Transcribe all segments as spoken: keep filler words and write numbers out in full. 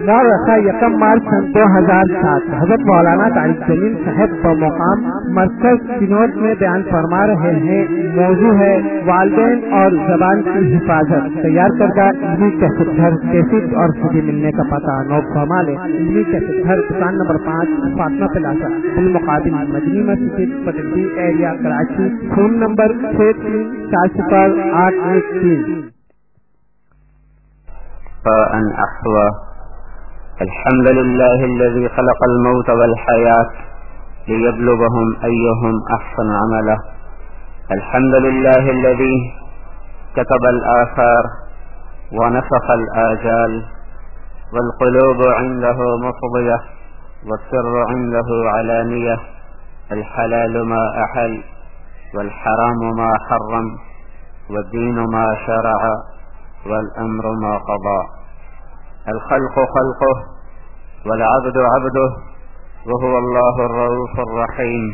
مورخہ یکم مارچ سن دو ہزار سات حضرت مولانا طارق جمیل صاحب بمقام مرکز سینوٹ میں بیان فرما رہے ہیں۔ موضوع ہے والدین اور زبان کی حفاظت۔ تیار کردہ علمی کیسٹ گھر کیسٹ اور سی ڈی ملنے کا پتہ نوٹ فرما لیں۔ علمی کیسٹ گھر دکان نمبر پانچ فاطمہ پلازا بالمقابل مدنی مسجد پٹنڈی ایریا کراچی۔ فون نمبر چھ تین چار صفر آٹھ ایک تین۔ أحوى الحمد لله الذي خلق الموت والحياة ليبلغهم أيهم أحسن عملا. الحمد لله الذي كتب الآثار ونسخ الآجال والقلوب عنده مفضية والسر عنده علانية. الحلال ما أحل والحرام ما حرم والدين ما شرع والأمر ما قضى. الخلق خلقه والعبد عبده وهو الله الرؤوف الرحيم.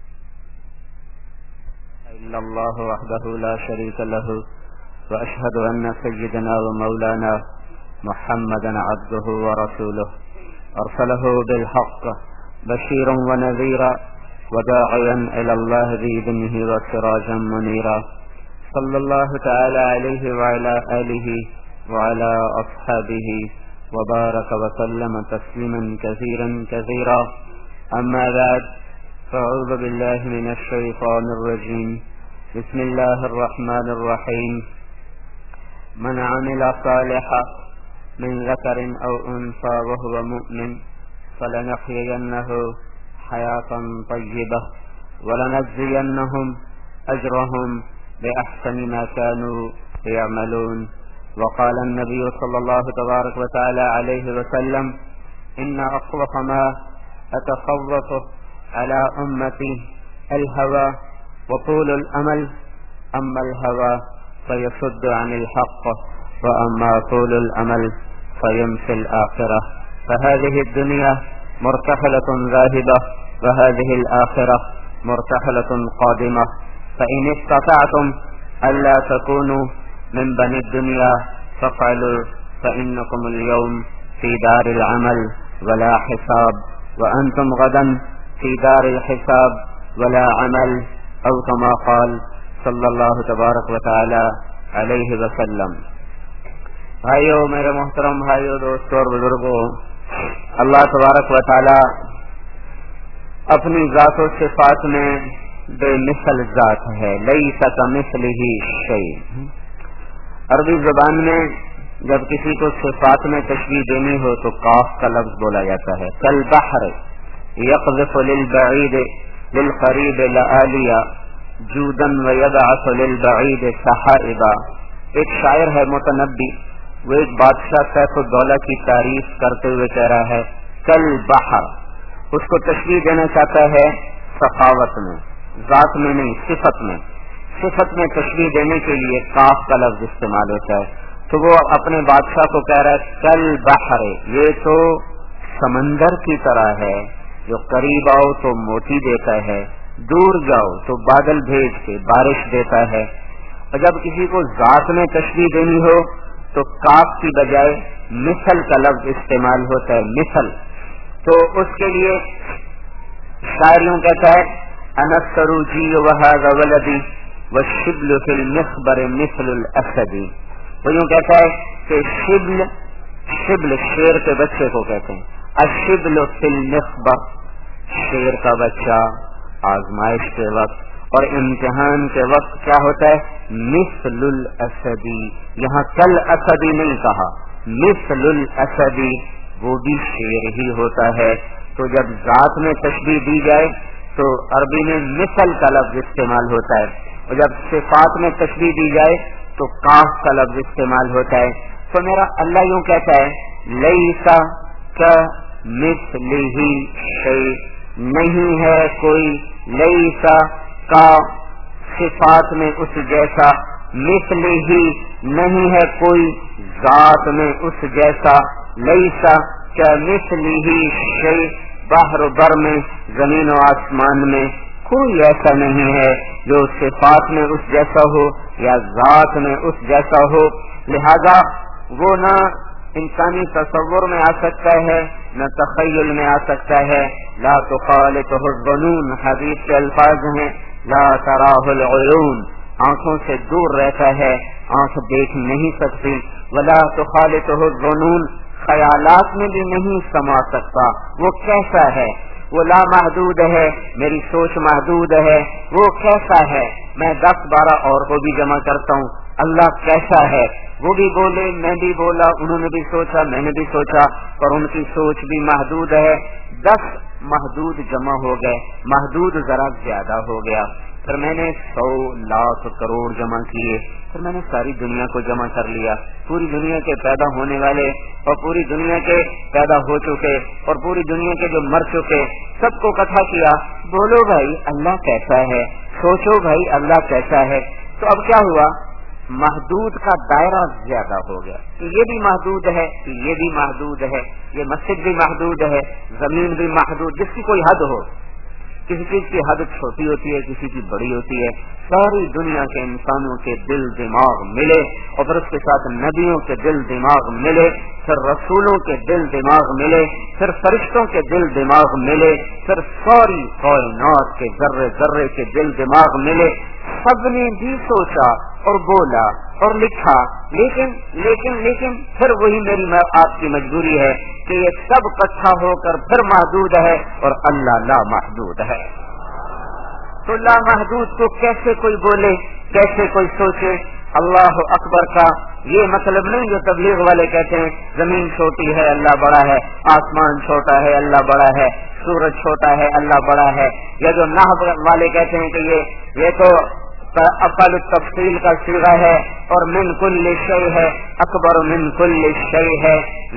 إلا الله وحده لا شريك له وأشهد أن سيدنا ومولانا محمدا عبده ورسوله أرسله بالحق بشيرا ونذيرا وداعيا إلى الله بإذنه وسراجا منيرا. صلى الله تعالى عليه وعلى آله وعلى أصحابه وبارك وسلم تسليما كثيرا كثيرا. أما بعد فأعوذ بالله من الشيطان الرجيم. بسم الله الرحمن الرحيم. من عمل صالحا من ذكر أو أنثى وهو مؤمن فلنحيينه حياة طيبة ولنجزينهم أجرهم بأحسن ما كانوا يعملون. وقال النبي صلى الله تبارك وتعالى عليه وسلم إن أخوف ما أتخوف على أمتي الهوى وطول الأمل. أما الهوى فيصد عن الحق وأما طول الأمل فيمشي الآخرة. فهذه الدنيا مرتحلة ذاهبة وهذه الآخرة مرتحلة قادمة. فإن استطعتم ألا تكونوا من بني الدنيا فافعلوا فإنكم اليوم في دار العمل ولا حساب وأنتم غدا في دار الحساب ولا عمل أو كما قال صلی اللہ تبارک و تعالی علیہ وسلم. بھائیو، میرے محترم بھائیو، دوستو اور بزرگوں، اللہ تبارک و تعالی اپنی ذات و صفات میں بے مثل ذات ہے. لیس کمثلہ شیء. عربی زبان میں جب کسی کو صفات میں تشبیہ دینی ہو تو کاف کا لفظ بولا جاتا ہے. کالبحر یقذف للبعید للقریب لآلیا جودا ویبعث للبعید سحائبا. ایک شاعر ہے متنبی، وہ ایک بادشاہ سیف الدولہ کی تعریف کرتے ہوئے کہہ رہا ہے کالبحر. اس کو تشبیہ دینا چاہتا ہے سخاوت میں، ذات میں نہیں، صفت میں. صفت میں تشبیہ دینے کے لیے کاف کا لفظ استعمال ہوتا ہے. تو وہ اپنے بادشاہ کو کہہ رہا ہے کالبحر، یہ تو سمندر کی طرح ہے، جو قریب آؤ تو موتی دیتا ہے، دور جاؤ تو بادل بھیج کے بارش دیتا ہے. اور جب کسی کو ذات میں تشبیہ دینی ہو تو کاف کی بجائے مثل کا لفظ استعمال ہوتا ہے، مثل. تو اس کے لیے شاعر یوں کہتا ہے انا السروجی وهذا ولدی والشبل فی المخبر مثل الاسد. وہ یوں کہتا ہے کہ شبل شبل شیر کے بچے کو کہتے ہیں. الشبل فی المخبر، شیر کا بچہ آزمائش کے وقت اور امتحان کے وقت کیا ہوتا ہے؟ مثل الاسدی. یہاں کل اسدی نہیں کہا، مثل الاسدی، وہ بھی شیر ہی ہوتا ہے. تو جب ذات میں تشبیہ دی جائے تو عربی میں مثل کا لفظ استعمال ہوتا ہے، اور جب صفات میں تشبیہ دی جائے تو کاف کا لفظ استعمال ہوتا ہے. تو میرا اللہ یوں کہتا ہے لیسا کمثلہ شیء، نہیں ہے کوئی لیسا کا صفات میں اس جیسا، مثلہ ہی نہیں ہے کوئی ذات میں اس جیسا. لیسا کمثلہ شیء، بحر بر میں، زمین و آسمان میں کوئی ایسا نہیں ہے جو صفات میں اس جیسا ہو یا ذات میں اس جیسا ہو. لہذا وہ نہ انسانی تصور میں آ سکتا ہے نہ تخیل میں آ سکتا ہے. لا تخالطہ الظنون حدیث کے الفاظ ہیں. لا تراہ العیون آنکھوں سے دور رہتا ہے, آنکھ دیکھ نہیں سکتی. ولا تخالطہ الظنون خیالات میں بھی نہیں سما سکتا. وہ کیسا ہے؟ وہ لا محدود ہے, میری سوچ محدود ہے. وہ کیسا ہے؟ میں دس بارہ اور کو بھی جمع کرتا ہوں. اللہ کیسا ہے؟ وہ بھی بولے, میں بھی بولا, انہوں نے بھی سوچا, میں نے بھی سوچا, پر ان کی سوچ بھی محدود ہے. دس محدود جمع ہو گئے, محدود ذرا زیادہ ہو گیا. پھر میں نے سو لاکھ کروڑ جمع کیے, پھر میں نے ساری دنیا کو جمع کر لیا. پوری دنیا کے پیدا ہونے والے اور پوری دنیا کے پیدا ہو چکے اور پوری دنیا کے جو مر چکے سب کو اکٹھا کیا. بولو بھائی اللہ کیسا ہے, سوچو بھائی اللہ کیسا ہے. تو اب کیا ہوا؟ محدود کا دائرہ زیادہ ہو گیا. یہ بھی محدود ہے, یہ بھی محدود ہے, یہ مسجد بھی محدود ہے, زمین بھی محدود, جس کی کوئی حد ہو. کسی چیز کی حد چھوٹی ہوتی ہے, کسی کی بڑی ہوتی ہے. ساری دنیا کے انسانوں کے دل دماغ ملے اور پھر اس کے ساتھ نبیوں کے دل دماغ ملے, پھر رسولوں کے دل دماغ ملے, پھر فرشتوں کے دل دماغ ملے, پھر ساری کائنات کے ذرے ذرے کے دل دماغ ملے. سب نے بھی سوچا اور بولا اور لکھا, لیکن لیکن لیکن پھر وہی میری آپ کی مجبوری ہے کہ یہ سب اکٹھا ہو کر پھر محدود ہے اور اللہ لا محدود ہے. تو لا محدود کو کیسے کوئی بولے, کیسے کوئی سوچے؟ اللہ اکبر کا یہ مطلب نہیں جو تبلیغ والے کہتے ہیں زمین چھوٹی ہے اللہ بڑا ہے, آسمان چھوٹا ہے اللہ بڑا ہے, سورج چھوٹا ہے اللہ بڑا ہے, یا جو نحو والے کہتے ہیں کہ یہ یہ تو اقل تفصیل کا صیغہ ہے اور من کل شیء ہے, اکبر من کل شیء ہے.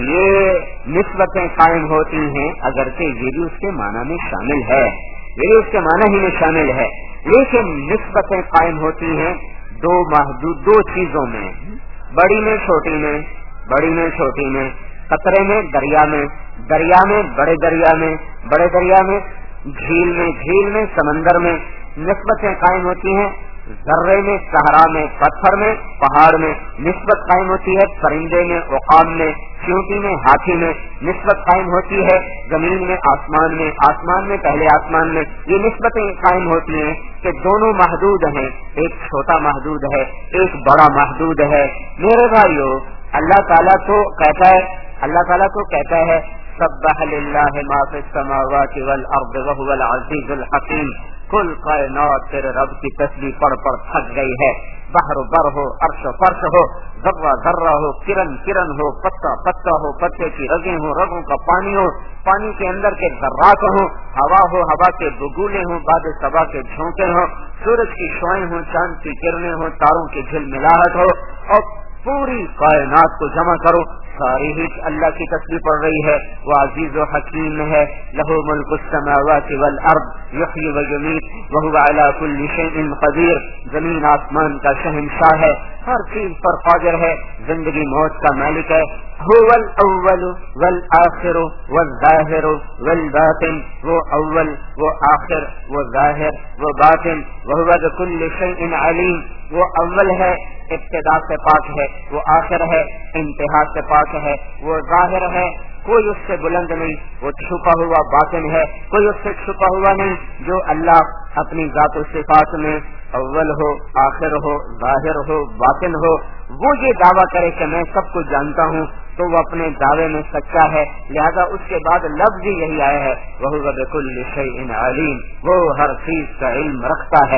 یہ نسبتیں قائم ہوتی ہیں اگرچہ یہ بھی اس کے معنی میں شامل ہے, یہ بھی اس کے معنی ہی میں شامل ہے, لیکن نسبتیں قائم ہوتی ہیں دو محدود دو چیزوں میں, بڑی میں چھوٹی میں, بڑی میں چھوٹی میں, قطرے میں دریا میں, دریا میں بڑے دریا میں, بڑے دریا میں, جھیل میں, جھیل میں, سمندر میں نسبتیں قائم ہوتی ہیں. ذرے میں, صحرا میں, پتھر میں, پہاڑ میں نسبت قائم ہوتی ہے. پرندے میں, عقاب میں, چیونٹی میں, ہاتھی میں نسبت قائم ہوتی ہے. زمین میں, آسمان میں, آسمان میں, پہلے آسمان میں یہ نسبتیں قائم ہوتی ہیں کہ دونوں محدود ہیں. ایک چھوٹا محدود ہے, ایک بڑا محدود ہے. میرے بھائیو, اللہ تعالیٰ تو کہتا ہے اللہ تعالیٰ تو کہتا ہے سبح للہ ما فی السماوات والارض وهو العزیز الحکیم. کل کائنات تیرے رب کی تسبیح پڑھ پڑھ تھک گئی ہے. بحر بر ہو, عرش و فرش ہو, ذرہ ذرہ ہو, کرن کرن ہو, پتا پتا ہو, پتے کی رگیں ہو, رگوں کا پانی ہو, پانی کے اندر کے ذرات ہوں, ہوا ہو, ہوا کے بگولے ہوں, باد صبا کے جھونکے ہوں, سورج کی شعاعیں ہوں, چاند کی کرنیں ہوں, تاروں کی جھلملاہٹ ہو, اور پوری کائنات کو جمع کرو, ساری ہی اللہ کی تسبیح پڑھ رہی ہے. وہ عزیز و حکیم ہے. لہو ملک السماوات والارض یحیی و یمیت وہو علی کل شیء قدیر. زمین آسمان کا شہنشاہ ہے, ہر چیز پر قادر ہے, زندگی موت کا مالک ہے. هو الاول والآخر والظاہر والباطن. وہ اول, وہ آخر, وہ ظاہر, وہ باطن. وہو بکل شیء علیم. وہ اول ہے, ابتدا سے پاک ہے, وہ آخر ہے, انتہا سے پاک ہے, وہ ظاہر ہے, کوئی اس سے بلند نہیں, وہ چھپا ہوا باطن ہے, کوئی اس سے چھپا ہوا نہیں. جو اللہ اپنی ذات و صفات میں اول ہو, آخر ہو, ظاہر ہو, باطن ہو, وہ یہ دعویٰ کرے کہ میں سب کچھ جانتا ہوں, تو وہ اپنے دعوے میں سچا ہے. لہذا اس کے بعد لفظ ہی یہی آیا ہے وَهُوَ بِكُلِّ شَيْءٍ عَلِيمٌ. وہ ہر چیز کا علم رکھتا ہے.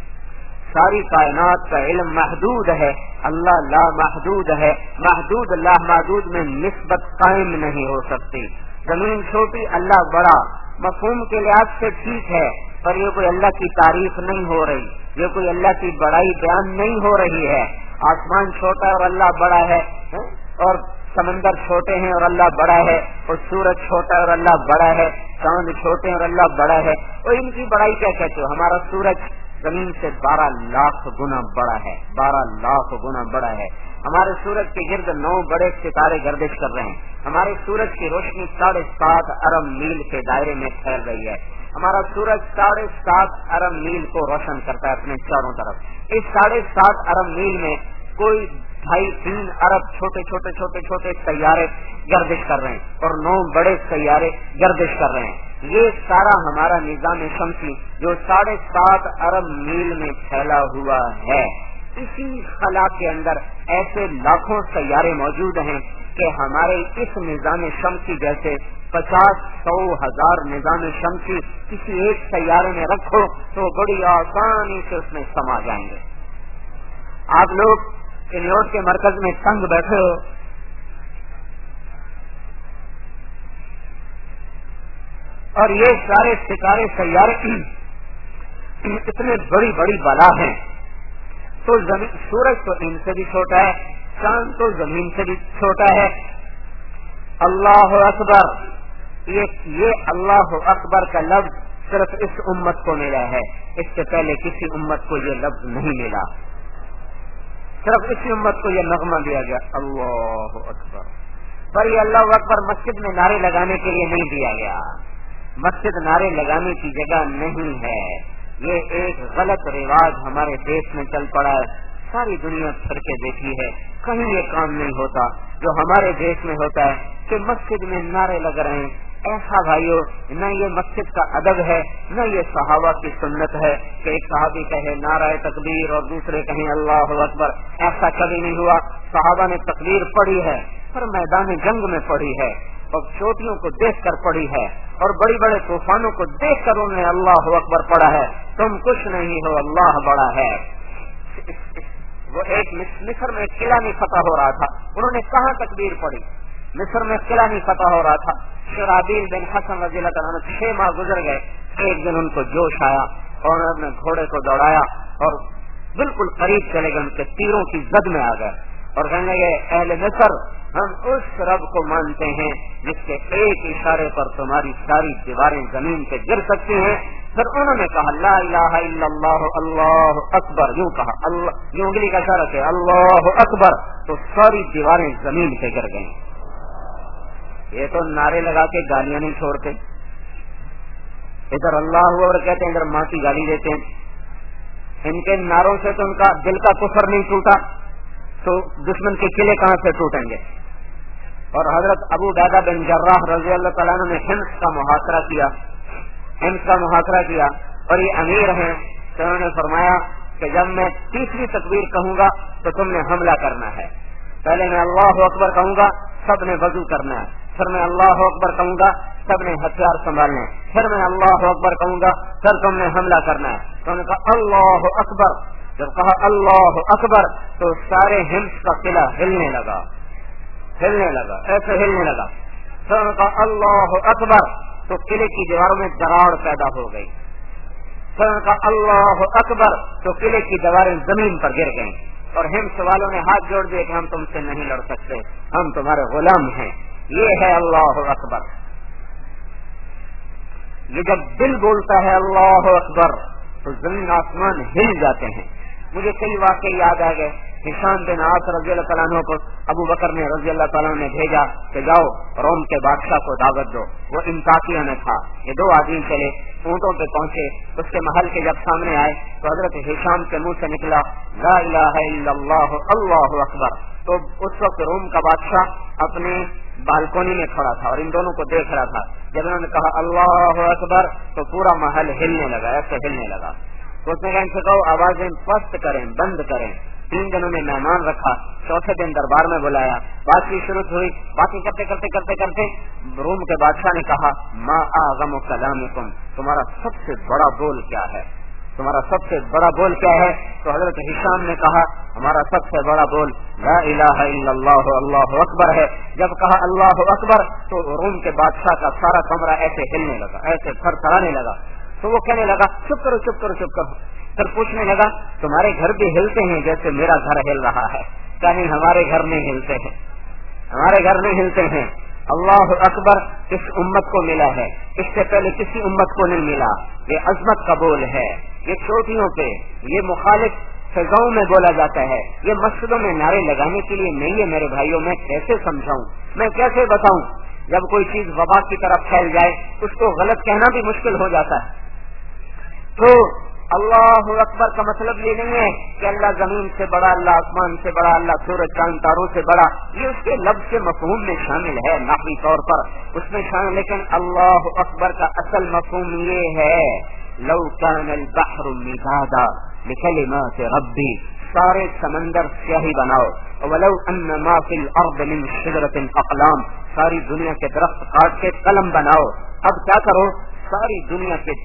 ساری کائنات کا علم محدود ہے, اللہ لا محدود ہے. محدود لا محدود میں نسبت قائم نہیں ہو سکتی. زمین چھوٹی اللہ بڑا مفہوم کے لحاظ سے ٹھیک ہے, پر یہ کوئی اللہ کی تعریف نہیں ہو رہی, یہ کوئی اللہ کی بڑائی بیان نہیں ہو رہی ہے. آسمان چھوٹا اور اللہ بڑا ہے, اور سمندر چھوٹے ہیں اور اللہ بڑا ہے, اور سورج چھوٹا اور اللہ بڑا ہے, چاند چھوٹے اور اللہ بڑا ہے. اور ان کی بڑائی کیا کہتے ہو؟ ہمارا سورج زمین سے بارہ لاکھ گنا بڑا ہے, بارہ لاکھ گنا بڑا ہے. ہمارے سورج کے گرد نو بڑے ستارے گردش کر رہے ہیں. ہمارے سورج کی روشنی ساڑھے سات ارب میل کے دائرے میں پھیل رہی ہے. ہمارا سورج ساڑھے سات ارب میل کو روشن کرتا ہے اپنے چاروں طرف. اس ساڑھے سات ارب میل میں کوئی ڈھائی تین ارب چھوٹے چھوٹے چھوٹے چھوٹے سیارے گردش کر رہے ہیں اور نو بڑے سیارے گردش کر رہے ہیں. یہ سارا ہمارا نظام شمسی جو ساڑھے سات ارب میل میں پھیلا ہوا ہے، اسی خلا کے اندر ایسے لاکھوں سیارے موجود ہیں کہ ہمارے اس نظام شمسی جیسے پچاس سو ہزار نظام شمسی کسی ایک سیارے میں رکھو تو بڑی آسانی سے اس میں سما جائیں گے. آپ لوگ کنیوٹ کے مرکز میں تنگ بیٹھے ہو، اور یہ سارے ستارے سیارے اتنے بڑی بڑی بلا ہیں، تو زمین سورج تو ان سے بھی چھوٹا ہے، چاند تو زمین سے بھی چھوٹا ہے. اللہ اکبر، یہ یہ اللہ اکبر کا لفظ صرف اس امت کو ملا ہے، اس سے پہلے کسی امت کو یہ لفظ نہیں ملا. صرف اسی امت کو یہ نغمہ دیا گیا اللہ اکبر. پر یہ اللہ اکبر مسجد میں نعرے لگانے کے لیے نہیں دیا گیا، مسجد نعرے لگانے کی جگہ نہیں ہے. یہ ایک غلط رواج ہمارے دیش میں چل پڑا ہے، ساری دنیا پھر کے دیکھی ہے، کہیں یہ کام نہیں ہوتا جو ہمارے دیش میں ہوتا ہے کہ مسجد میں نعرے لگ رہے ہیں. ایسا بھائیو، نہ یہ مسجد کا ادب ہے، نہ یہ صحابہ کی سنت ہے کہ ایک صحابی کہے نعرہ تکبیر اور دوسرے کہیں اللہ اکبر. ایسا کبھی نہیں ہوا. صحابہ نے تکبیر پڑھی ہے پر میدان جنگ میں پڑھی ہے، اور چوٹیوں کو دیکھ کر پڑھی ہے، اور بڑی بڑے طوفانوں کو دیکھ کر انہوں نے اللہ اکبر پڑھا ہے. تم کچھ نہیں ہو، اللہ بڑا ہے. وہ ایک مصر میں قلعہ نہیں فتح ہو رہا تھا، انہوں نے کہاں تکبیر پڑھی؟ مصر میں قلعہ نہیں فتح ہو رہا تھا. شرابیل بن حسن رضی اللہ تعالیٰ عنہ چھ ماہ گزر گئے. ایک دن ان کو جوش آیا اور انہوں نے گھوڑے کو دوڑایا اور بالکل قریب چلے گئے، ان کے تیروں کی زد میں آ گئے اور کہنے لگے اہل مصر، ہم اس رب کو مانتے ہیں جس کے ایک اشارے پر تمہاری ساری دیواریں زمین پہ گر سکتی ہیں. پھر انہوں نے کہا لا الہ الا اللہ اللہ اکبر، یوں کہا، اللہ یوں انگلی کا اشارہ کیا اللہ اکبر، تو ساری دیواریں زمین پہ گر گئیں. یہ تو نعرے لگا کے گالیاں نہیں چھوڑتے، ادھر اللہ اکبر کہتے ہیں ادھر ماں کی گالی دیتے ہیں. ان کے نعروں سے تو ان کا دل کا کفر نہیں ٹوٹا تو دشمن کے قلعے کہاں سے ٹوٹیں گے. اور حضرت ابو عبیدہ بن جراح رضی اللہ تعالیٰ عنہ نے حمص کا محاصرہ کیا حمص کا محاصرہ کیا اور یہ امیر ہیں، تو انہوں نے فرمایا کہ جب میں تیسری تکبیر کہوں گا تو تم نے حملہ کرنا ہے. پہلے میں اللہ اکبر کہوں گا، سب نے وضو کرنا ہے. پھر میں اللہ اکبر کہوں گا، سب نے ہتھیار سنبھالنے. پھر میں اللہ اکبر کہوں گا، پھر تم نے حملہ کرنا ہے. تو انہوں نے کہا اللہ اکبر. جب کہا اللہ اکبر تو سارے حمص کا قلعہ ہلنے لگا ہلنے لگا ایسے ہلنے لگا. پھر انہوں نے کہا اللہ اکبر تو قلعے کی دیواروں میں دراڑ پیدا ہو گئی. پھر انہوں نے کہا اللہ اکبر تو قلعے کی دیواریں زمین پر گر گئیں اور حمص والوں نے ہاتھ جوڑ دیے کہ ہم تم سے نہیں لڑ سکتے، ہم تمہارے غلام ہیں. یہ ہے اللہ اکبر. یہ جب دل بولتا ہے اللہ اکبر تو زمین آسمان ہل جاتے ہیں. مجھے کئی واقعے یاد آ گئے. ہشام بن عاص رضی اللہ تعالیٰ عنہ کو ابو بکر نے رضی اللہ تعالیٰ نے بھیجا کہ جاؤ روم کے بادشاہ کو دعوت دو. وہ انطاکیہ میں تھا. یہ دو آدمی چلے، اونٹوں پہ پہنچے. اس کے محل کے جب سامنے آئے تو حضرت ہشام کے منہ سے نکلا لا الہ الا اللہ اللہ اکبر. تو اس وقت روم کا بادشاہ اپنے بالکونی میں کھڑا تھا اور ان دونوں کو دیکھ رہا تھا. جب انہوں نے کہا اللہ اکبر تو پورا محل ہلنے لگا، ایسے ہلنے لگا. تو اس نے کہا ان سے کہو آوازیں پست کریں، بند کریں. تین دنوں میں مہمان رکھا، چوتھے دن دربار میں بلایا، بات چیت شروع ہوئی. باتیں کرتے کرتے کرتے کرتے روم کے بادشاہ نے کہا ما اعظم کلامکم، تمہارا سب سے بڑا بول کیا ہے، تمہارا سب سے بڑا بول کیا ہے؟ تو حضرت ہشام نے کہا ہمارا سب سے بڑا بول لا الہ الا اللہ اللہ اکبر ہے. جب کہا اللہ اکبر تو روم کے بادشاہ کا سارا کمرہ ایسے ہلنے لگا، ایسے تھر تھرانے لگا. تو وہ کہنے لگا چپ کرو چپ کرو چپ کرو. پھر پوچھنے لگا تمہارے گھر بھی ہلتے ہیں جیسے میرا گھر ہل رہا ہے؟ کہیں ہمارے گھر نہیں ہلتے ہیں، ہمارے گھر نہیں ہلتے ہیں. اللہ اکبر اس امت کو ملا ہے، اس سے پہلے کسی امت کو نہیں ملا. یہ عظمت کا بول ہے. یہ چوٹیوں پہ، یہ مخالف فضاؤں میں بولا جاتا ہے. یہ مسجدوں میں نعرے لگانے کے لیے نہیں ہے. میرے بھائیوں میں کیسے سمجھاؤں، میں کیسے بتاؤں؟ جب کوئی چیز وبا کی طرف پھیل جائے اس کو غلط کہنا بھی مشکل ہو جاتا ہے. تو اللہ اکبر کا مطلب یہ نہیں ہے کہ اللہ زمین سے بڑا، اللہ آسمان سے بڑا، اللہ سورج چاند تاروں سے بڑا، یہ اس کے لفظ کے مفہوم میں شامل ہے نحوی طور پر اس میں شامل، لیکن اللہ اکبر کا اصل مفہوم یہ ہے لو کان البحر مدادا لکلمات ربی، سارے سمندر سیاہی بناؤ، ولو ان ما فی الارض من شجرۃ اقلام، ساری دنیا کے درخت کاٹ کے قلم بناؤ، اب کیا کرو ساری دنیا کے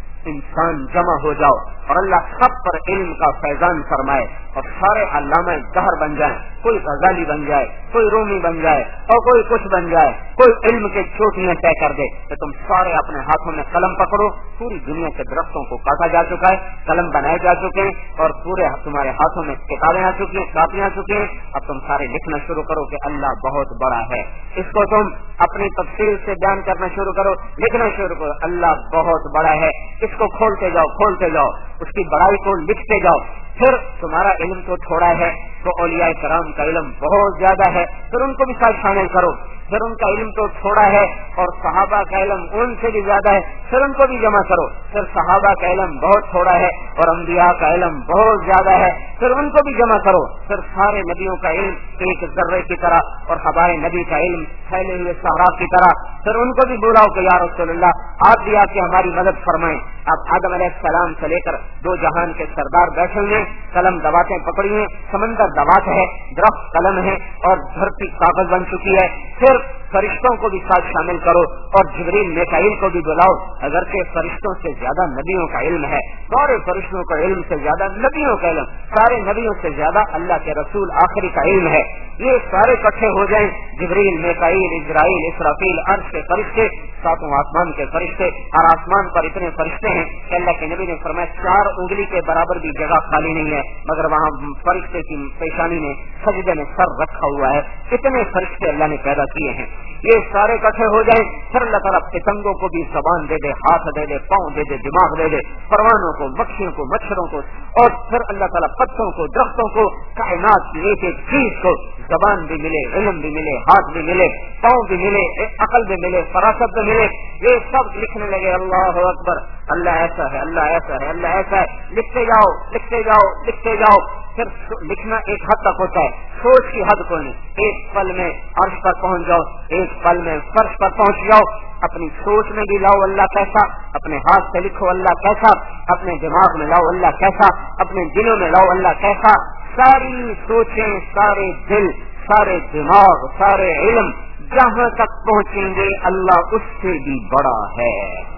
انسان جمع ہو جاؤ اور اللہ سب پر علم کا فیضان فرمائے اور سارے علامہ دہر بن جائیں، کوئی غزالی بن جائے، کوئی رومی بن جائے اور کوئی کچھ بن جائے، کوئی علم کے چوٹیاں طے کر دے کہ تم سارے اپنے ہاتھوں میں قلم پکڑو، پوری دنیا کے درختوں کو کاٹا جا چکا ہے، قلم بنائے جا چکے ہیں اور پورے تمہارے ہاتھوں میں کتابیں آ چکی ہیں، کاپیاں آ چکی ہیں، اب تم سارے لکھنا شروع کرو کہ اللہ بہت بڑا ہے، اس کو تم اپنی تفصیل سے بیان کرنا شروع کرو، لکھنا شروع کرو اللہ بہت بڑا ہے، اس کو کھولتے جاؤ کھولتے جاؤ، اس کی بڑائی کو لکھتے جاؤ، پھر تمہارا علم تو تھوڑا ہے تو اولیاء کرام کا علم بہت زیادہ ہے، پھر ان کو بھی ساتھ شامل کرو، پھر ان کا علم تو تھوڑا ہے اور صحابہ کا علم ان سے بھی زیادہ ہے، پھر ان کو بھی جمع کرو، پھر صحابہ کا علم بہت تھوڑا ہے اور انبیاء کا علم بہت زیادہ ہے، پھر ان کو بھی جمع کرو، پھر سارے نبیوں کا علم ایک ذرے کی طرح اور ہمارے نبی کا علم پھیلے ہوئے صحرا کی طرح، پھر ان کو بھی بلاؤ کہ یا رسول اللہ آپ بھی آ کے ہماری مدد فرمائیں، آپ آدم علیہ السلام سے لے کر دو جہان کے سردار بیٹھے ہوئے، قلم دباتیں پکڑی ہیں، سمندر دبات ہے، درخت قلم ہے اور دھرتی کاغذ بن چکی ہے، پھر فرشتوں کو بھی ساتھ شامل کرو اور جبریل میکائیل کو بھی بلاؤ، اگرچہ فرشتوں سے زیادہ نبیوں کا علم ہے، سارے فرشتوں کا علم سے زیادہ نبیوں کا علم، سارے نبیوں سے زیادہ اللہ کے رسول آخری کا علم ہے، یہ سارے اکٹھے ہو جائیں، جبریل میکائیل اسرائیل اسرافیل عرش کے فرشتے، ساتوں آسمان کے فرشتے، اور آسمان پر اتنے فرشتے ہیں کہ اللہ کے نبی نے فرمایا چار انگلی کے برابر بھی جگہ خالی نہیں ہے مگر وہاں فرشتے کی پیشانی میں سجدے میں سر رکھا ہوا ہے، اتنے فرشتے اللہ نے پیدا کیے ہیں، یہ سارے اکٹھے ہو جائیں، پھر اللہ تعالیٰ پتنگوں کو بھی زبان دے دے، ہاتھ دے دے، پاؤں دے دے، دماغ دے دے، پروانوں کو، مکھیوں کو، مچھروں کو، اور پھر اللہ تعالیٰ پتوں کو، درختوں کو، کائنات کی ایک ایک چیز کو زبان بھی ملے، علم بھی ملے، ہاتھ بھی ملے، پاؤں بھی ملے، عقل بھی ملے، فراست بھی ملے، یہ سب لکھنے لگے اللہ اکبر، اللہ ایسا ہے، اللہ ایسا ہے، اللہ ایسا ہے، لکھتے جاؤ لکھتے جاؤ لکھتے جاؤ، پھر لکھنا ایک حد تک ہوتا ہے، سوچ کی حد کو نہیں، ایک پل میں عرش پر پہنچ جاؤ، ایک پل میں فرش پر پہنچ جاؤ، اپنی سوچ میں بھی لاؤ اللہ کیسا، اپنے ہاتھ سے لکھو اللہ کیسا، اپنے دماغ میں لاؤ اللہ کیسا، اپنے دلوں میں لاؤ اللہ کیسا، ساری سوچیں، سارے دل، سارے دماغ، سارے علم جہاں تک پہنچیں گے اللہ اس سے بھی بڑا ہے،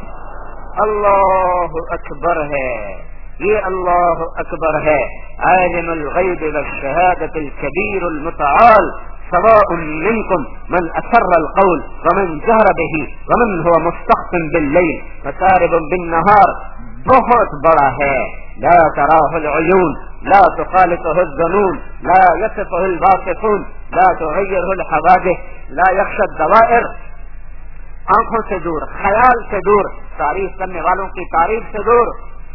اللہ اکبر ہے، یہ اللہ اکبر ہے، عالم الغیب والشہادۃ الکبیر المتعال، سواء منکم من اسر القول ومن جہر به ومن هو مستخف باللیل وسارب بالنہار، بہت بڑا ہے، لا تراہ العیون لا تخالطه الظنون لا يصفه الواصفون لا تغیرہ الحوادث لا یخشى الدوائر، آنکھوں سے دور، خیال سے دور، تعریف کرنے والوں کی تعریف سے دور،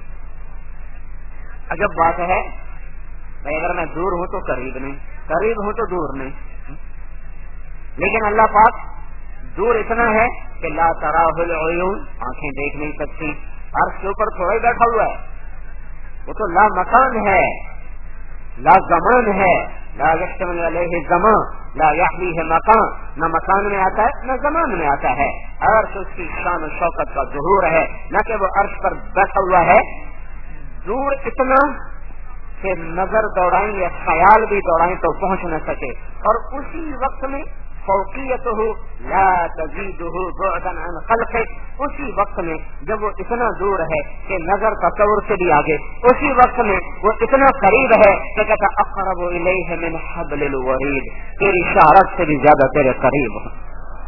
عجب بات ہے بھائی، اگر میں دور ہوں تو قریب نہیں، قریب ہوں تو دور نہیں، لیکن اللہ پاک دور اتنا ہے کہ لا تراہ العیون، آنکھیں دیکھ نہیں سکتی، عرش کے اوپر تھوڑا ہی بیٹھا ہوا ہے، وہ تو لا مکان ہے، لا زمان ہے، لا یشتمل علیہ زمان لا یحویہ مکان، نہ مکان میں آتا ہے نہ زمان میں آتا ہے، عرش اس کی شان و شوکت کا ظہور ہے، نہ کہ وہ عرش پر بیٹھا ہوا ہے، دور اتنا کہ نظر دوڑائیں یا خیال بھی دوڑائیں تو پہنچ نہ سکے، اور اسی وقت میں فوقیتہ لا تزیدہ بعدا عن خلقہ، اسی وقت میں جب وہ اتنا دور ہے کہ نظر تصور سے بھی آگے، اسی وقت میں وہ اتنا قریب ہے کہ کہتا اقرب الیہ من حبل الورید، تیری اشارت سے بھی زیادہ تیرے قریب ہوں،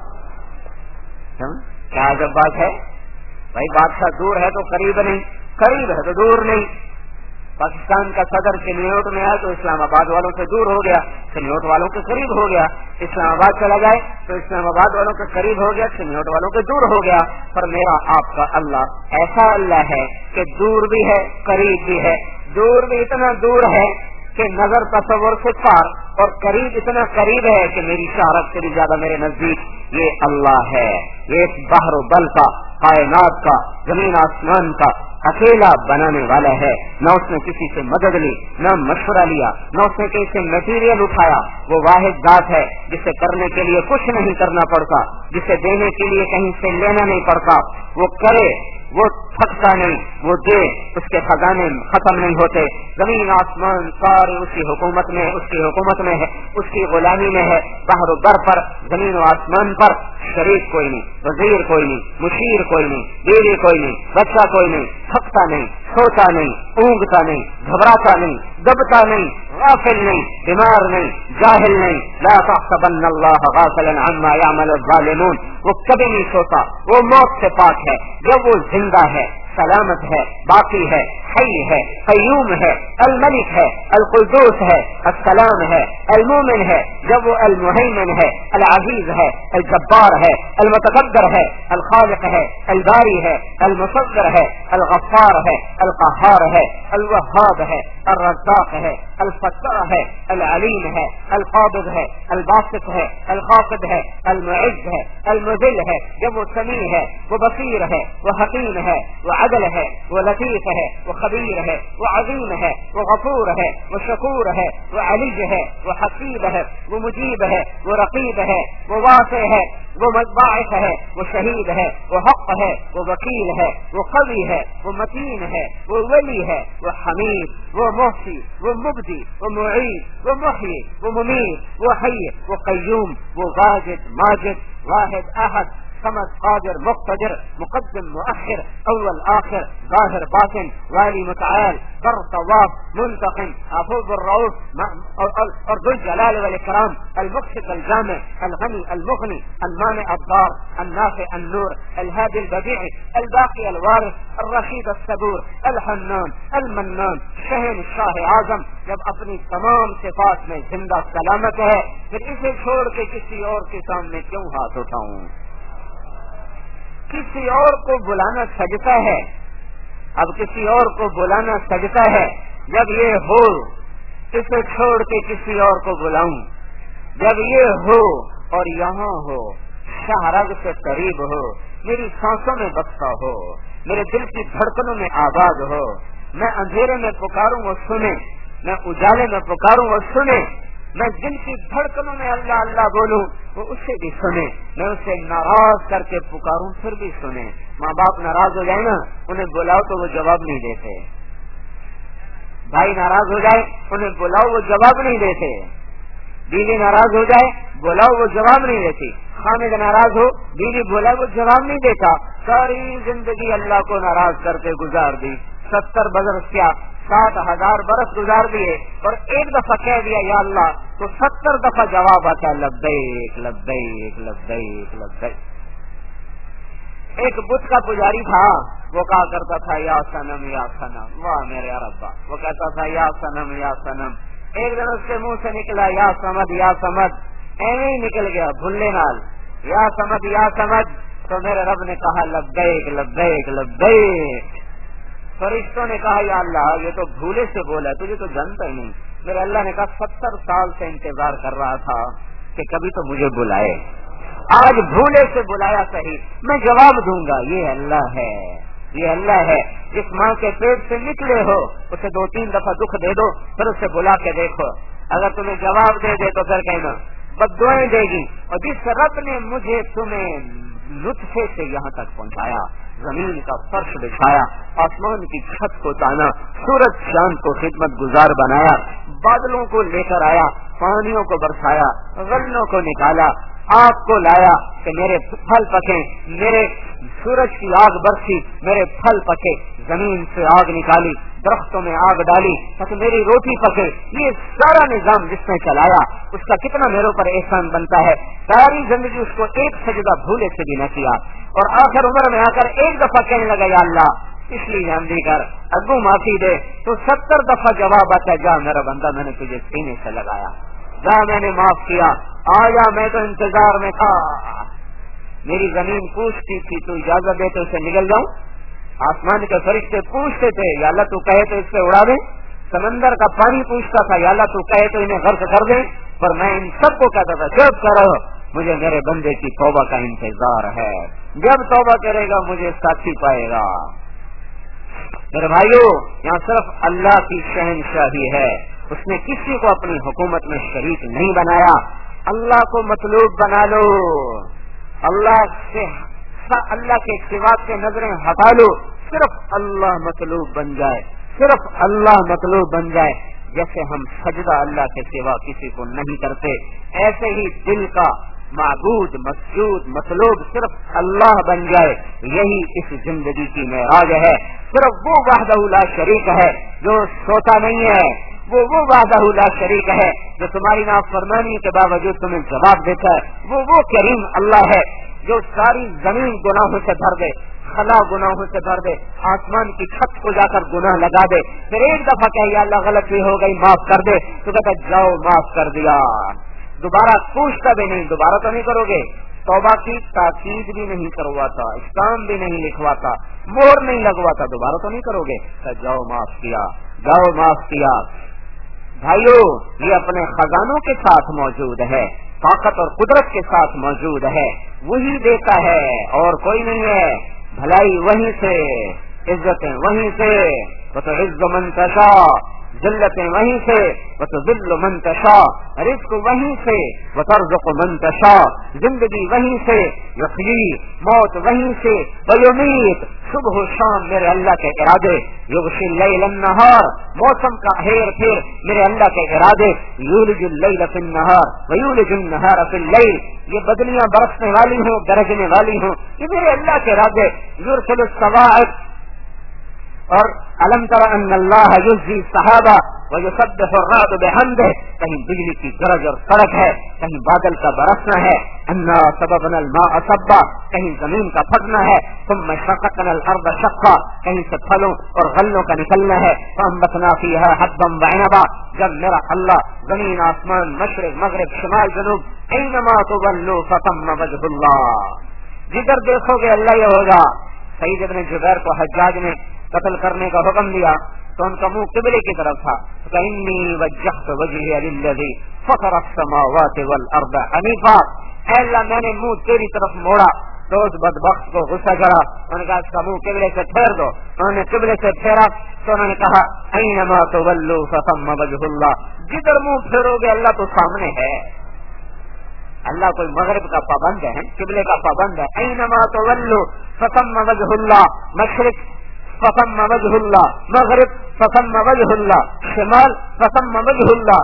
کیا عجب بات ہے بھائی، بادشاہ دور ہے تو قریب نہیں، قریب ہے تو دور نہیں، پاکستان کا صدر چنیوٹ میں ہے تو اسلام آباد والوں سے دور ہو گیا، چنیوٹ والوں کے قریب ہو گیا، اسلام آباد چلا جائے تو اسلام آباد والوں کے قریب ہو گیا، چنیوٹ والوں کے دور ہو گیا، پر میرا آپ کا اللہ ایسا اللہ ہے کہ دور بھی ہے قریب بھی ہے، دور بھی اتنا دور ہے کہ نظر تصور سے پار، اور قریب اتنا قریب ہے کہ میری اشارت سے بھی زیادہ میرے نزدیک، یہ اللہ ہے، یہ اس بحر و بل کا، کائنات کا، زمین آسمان کا، اکیلا بنانے والا ہے، نہ اس نے کسی سے مدد لی، نہ مشورہ لیا، نہ اس نے کسی سے میٹیریل اٹھایا۔ وہ واحد ذات ہے جسے کرنے کے لیے کچھ نہیں کرنا پڑتا، جسے دینے کے لیے کہیں سے لینا نہیں پڑتا۔ وہ کرے، وہ تھکتا نہیں، وہ دے، اس کے خزانے ختم نہیں ہوتے۔ زمین آسمان سارے اس کی حکومت میں، اس کی حکومت میں ہے، اس کی غلامی میں ہے۔ بحر و بر پر، زمین و آسمان پر شریک کوئی نہیں، وزیر کوئی نہیں، مشیر کوئی نہیں، بیوی کوئی نہیں، بچہ کوئی نہیں، تھکتا نہیں، سوتا نہیں، اونگتا نہیں، گھبراتا نہیں، دبتا نہیں، غافل نہیں، بیمار نہیں، جاہل نہیں۔ لا تحسبن اللہ غافلا عما يعمل الظالمون۔ وہ کبھی نہیں سوتا، وہ موت سے پاک ہے۔ جب وہ زندہ ہے، سلامت ہے، باقی ہے، حی ہے، قیوم ہے، الملک ہے، القدوس ہے، السلام ہے، المومن ہے، جب وہ المہیمن ہے، العزیز ہے، الجبار ہے، المتکبر ہے، الخالق ہے، الباری ہے، المصور ہے، الغفار ہے، القہار ہے، الوہاب ہے، الرزاق ہے، الفتاح ہے، العلیم ہے، القابض ہے، الباسط ہے، الخافض ہے، المعز ہے، المذل ہے، جب وہ سمیع ہے، وہ بصیر ہے، وہ حکیم ہے، وہ عدل ہے، وہ لطیف ہے، وہ خبیر ہے، وہ عظیم ہے، وہ غفور ہے، وہ شکور ہے، وہ علی ہے، وہ حسیب ہے، وہ مجیب ہے، وہ رقیب ہے، وہ واسع ہے، وہ باعث ہے، وہ شہید ہے، وہ حق ہے، وہ وکیل ہے، وہ قوی ہے، وہ متین ہے، وہ ولی ہے، وہ حمید، وہ محصی، وہ مبدی، وہ معید، وہ محیی، وہ ممیت، وہ حی، وہ قیوم، وہ واجد ماجد، واحد احد، سمد قادر مقتدر، مقدم مؤخر، اول آخر، ظاہر باطن، والی متعال، بر طواب، منتقم، عفو الرؤوف اور ذو الجلال والاکرام، المقسط الجامع، الغنی المغنی، المانع الضار، النافع النور، الهادي البديع، الباقي الوارث، الرشید الصبور، الحنان المنان، شہن شاہ اعظم۔ جب اپنی تمام صفات میں زندہ سلامت ہے، پھر اسے چھوڑ کے کسی اور کے سامنے کیوں ہاتھ اٹھاؤں؟ کسی اور کو بلانا سجدہ ہے۔ اب کسی اور کو بلانا سجدہ ہے، جب یہ ہو اسے چھوڑ کے کسی اور کو بلاؤں، جب یہ ہو اور یہاں ہو، شہرگ سے قریب ہو، میری سانسوں میں بستا ہو، میرے دل کی دھڑکنوں میں آباد ہو، میں اندھیرے میں پکاروں وہ سنے، میں اجالے میں پکاروں وہ سنے، میں دل کی دھڑکنوں میں اللہ اللہ بولوں وہ اسے بھی سنے، میں اسے ناراض کر کے پکاروں پھر بھی سنے۔ ماں باپ ناراض ہو جائے نا، انہیں بلاؤ تو وہ جواب نہیں دیتے، بھائی ناراض ہو جائے انہیں بلاؤ وہ جواب نہیں دیتے، بیوی ناراض ہو جائے بلاؤ وہ جواب نہیں دیتی، خامد ناراض ہو بیوی بولا وہ جواب نہیں دیتا۔ ساری زندگی اللہ کو ناراض کر کے گزار دی، ستر برس کیا سات ہزار برس گزار دیے، اور ایک دفعہ کہہ دیا یا اللہ تو ستر دفعہ جواب آتا لبیک لبیک لبیک لبیک۔ ایک بت کا پجاری تھا، وہ کہا کرتا تھا یا صنم یا صنم، واہ میرے ربا، وہ کہتا تھا یا صنم یا صنم۔ ایک دن اس کے منہ سے نکلا یا سمد یا سمد، ایویں ہی نکل گیا بھلے نال یا سمد یا سمد، تو میرے رب نے کہا لبیک لبیک لبیک۔ فرشتوں نے کہا یا اللہ یہ تو بھولے سے بولا، تجھے تو جانتا ہی نہیں۔ میرے اللہ نے کہا ستر سال سے انتظار کر رہا تھا کہ کبھی تو مجھے بلائے، آج بھولے سے بلایا صحیح، میں جواب دوں گا۔ یہ اللہ ہے، یہ اللہ ہے۔ جس ماں کے پیٹ سے نکلے ہو اسے دو تین دفعہ دکھ دے دو، پھر اسے بلا کے دیکھو، اگر تمہیں جواب دے دے تو پھر کہنا بد دعائیں دے گی۔ اور جس رب نے مجھے تمہیں لطفے سے یہاں تک پہنچایا، زمین کا فرش بچھایا، آسمان کی چھت کو تانا، سورج چاند کو خدمت گزار بنایا، بادلوں کو لے کر آیا، پانیوں کو برسایا، غلوں کو نکالا، آگ کو لایا کہ میرے پھل پکے، میرے سورج کی آگ برسی میرے پھل پکے، زمین سے آگ نکالی، درختوں میں آگ ڈالی تاکہ میری روٹی پکے، یہ سارا نظام جس نے چلایا اس کا کتنا میرے اوپر احسان بنتا ہے۔ ساری زندگی اس کو ایک سجدہ بھولے سے بھی نہ کیا، اور آخر عمر میں آ کر ایک دفعہ کہنے لگا یا اللہ اس لیے جان دی کر ابو معافی دے، تو ستر دفعہ جواب آتا جا میرا بندہ میں نے تجھے سینے سے لگایا، جا میں نے معاف کیا، آیا میں تو انتظار میں تھا۔ میری زمین پوچھتی تھی تو اجازت دے تو اسے نکل جاؤں، آسمان کے فرشتے پوچھتے تھے یا اللہ تو کہے تو اس سے اڑا دیں، سمندر کا پانی پوچھتا تھا یا اللہ تو کہے تو انہیں غرق کر دیں، پر میں ان سب کو کہتا تھا چپ کرو، مجھے میرے بندے کی توبہ کا انتظار ہے، جب توبہ کرے گا مجھے ساتھی پائے گا۔ میرے بھائیو، یہاں صرف اللہ کی شہنشاہی ہے، اس نے کسی کو اپنی حکومت میں شریک نہیں بنایا۔ اللہ کو مطلوب بنا لو، اللہ سے اللہ کے سوا کے نظریں ہٹا لو، صرف اللہ مطلوب بن جائے، صرف اللہ مطلوب بن جائے۔ جیسے ہم سجدہ اللہ کے سوا کسی کو نہیں کرتے، ایسے ہی دل کا معبود مسجود مطلوب صرف اللہ بن جائے، یہی اس زندگی کی معراج ہے۔ صرف وہ وحدہ لا شریک ہے جو سوتا نہیں ہے، وہ وہ وحدہ لا شریک ہے جو تمہاری نافرمانی کے باوجود تمہیں جواب دیتا ہے، وہ وہ کریم اللہ ہے جو ساری زمین گناہوں سے بھر دے، خلا گناہوں سے بھر دے، آسمان کی چھت کو جا کر گناہ لگا دے، پھر ایک دفعہ کہ یا اللہ غلطی ہو گئی معاف کر دے، تو کہتا جاؤ معاف کر دیا، دوبارہ پوچھتا بھی نہیں، دوبارہ تو نہیں کرو گے۔ توبہ کی تاکید بھی نہیں کرواتا، اسلام بھی نہیں لکھواتا، مہر نہیں لگواتا، دوبارہ تو نہیں کرو گے، جاؤ معاف کیا، جاؤ معاف کیا۔ بھائیو، یہ اپنے خزانوں کے ساتھ موجود ہے، طاقت اور قدرت کے ساتھ موجود ہے، وہی دیتا ہے اور کوئی نہیں ہے، بھلائی وہیں سے، عزتیں وہیں سے، وتعز من تشاء، ذلتیں وہیں سے، وتذل من تشاء، رزق وہیں سے، وترزق من تشاء، زندگی وہیں سے، یحیی، موت وہیں سے، ویمیت، صبح و شام میرے اللہ کے ارادے، یغشی اللیل النہار، موسم کا ہیر پھیر میرے اللہ کے ارادے، یولج اللیل فی النہار ویولج النہار فی اللیل، یہ بدلیاں برسنے والی ہوں گرجنے والی ہوں، یہ میرے اللہ کے ارادے، یرسل الصواعق، اور الم تر ان اللہ یجزی الصحابہ ویسبح الرعد بحمدہ، کہیں بجلی کی گرج اور سڑک ہے، کہیں بادل کا برسنا ہے، انا سببنا الماء صبا، کہیں زمین کا پھٹنا ہے، ثم شققنا الارض شقا، کہیں سے پھلوں اور غلوں کا نکلنا ہے، فانبتنا فیہا حبا وعنبا، جب میرا اللہ زمین آسمان مشرق مغرب شمال جنوب اینما تولوا فثم وجہ اللہ، جدھر دیکھو گے اللہ یہ ہوگا۔ سعید ابن جبیر کو حجاج نے قتل کرنے کا حکم دیا تو ان کا منہ قبلے کی طرف تھا، فإنی وجہت وجہی للذی فطر السماوات والارض حنیفا، اے اللہ میں نے منہ تیری طرف موڑا، تو اس بدبخت کو غصہ چڑھا، انہوں نے کہا اس کا منہ قبلے سے پھیر دو، انہوں نے قبلے سے پھیرا تو انہوں نے کہا اینما تولوا فثم وجہ اللہ، جدھر منہ پھیرو گے اللہ تو سامنے ہے، اللہ کوئی مغرب کا پابند ہے، قبلے کا پابند ہے، اینما تولوا فثم وجہ اللہ، مشرق فثم وجہ اللہ، مغرب فثم وجہ اللہ، شمال فثم وجہ اللہ،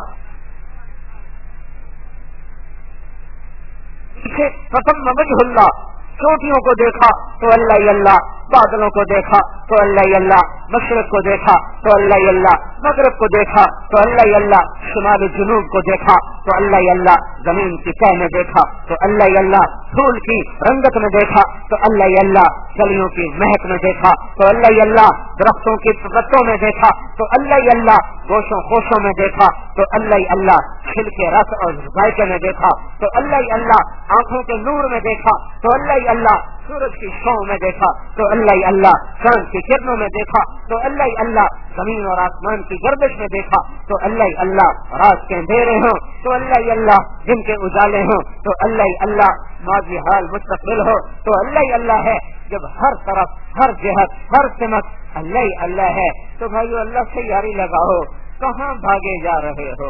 پیچھے فثم وجہ اللہ، چوٹیوں کو دیکھا تو اللہ ہی اللہ، بادلوں کو دیکھا تو اللہ ہی اللہ، مشرق کو دیکھا تو اللہ ہی اللہ، مغرب کو دیکھا تو اللہ ہی اللہ، شمال جنوب کو دیکھا تو اللہ ہی اللہ، زمین کی تہ میں دیکھا تو اللہ ہی اللہ، پھول کی رنگت میں دیکھا تو اللہ ہی اللہ، کلیوں کی مہک میں دیکھا تو اللہ ہی اللہ، درختوں کی پتوں میں دیکھا تو اللہ ہی اللہ، گوشوں خوشوں میں دیکھا تو اللہ ہی اللہ، چھل کے رس اور ذائقے میں دیکھا تو اللہ ہی اللہ، آنکھوں کے نور میں دیکھا تو اللہ ہی اللہ، سورج کی شو میں دیکھا تو اللہ ہی اللہ، چاند کی کرنوں میں دیکھا تو اللہ ہی اللہ، زمین اور آسمان کی گردش میں دیکھا تو اللہ ہی اللہ، رات کے اندھیرے ہوں تو اللہ ہی اللہ، دن کے اجالے ہوں تو اللہ ہی اللہ، ماضی حال مستقبل ہو تو اللہ ہی اللہ ہے، جب ہر طرف ہر جہت ہر سمت اللہ ہی اللہ ہے تو بھائیو اللہ سے یاری لگاؤ، کہاں بھاگے جا رہے ہو؟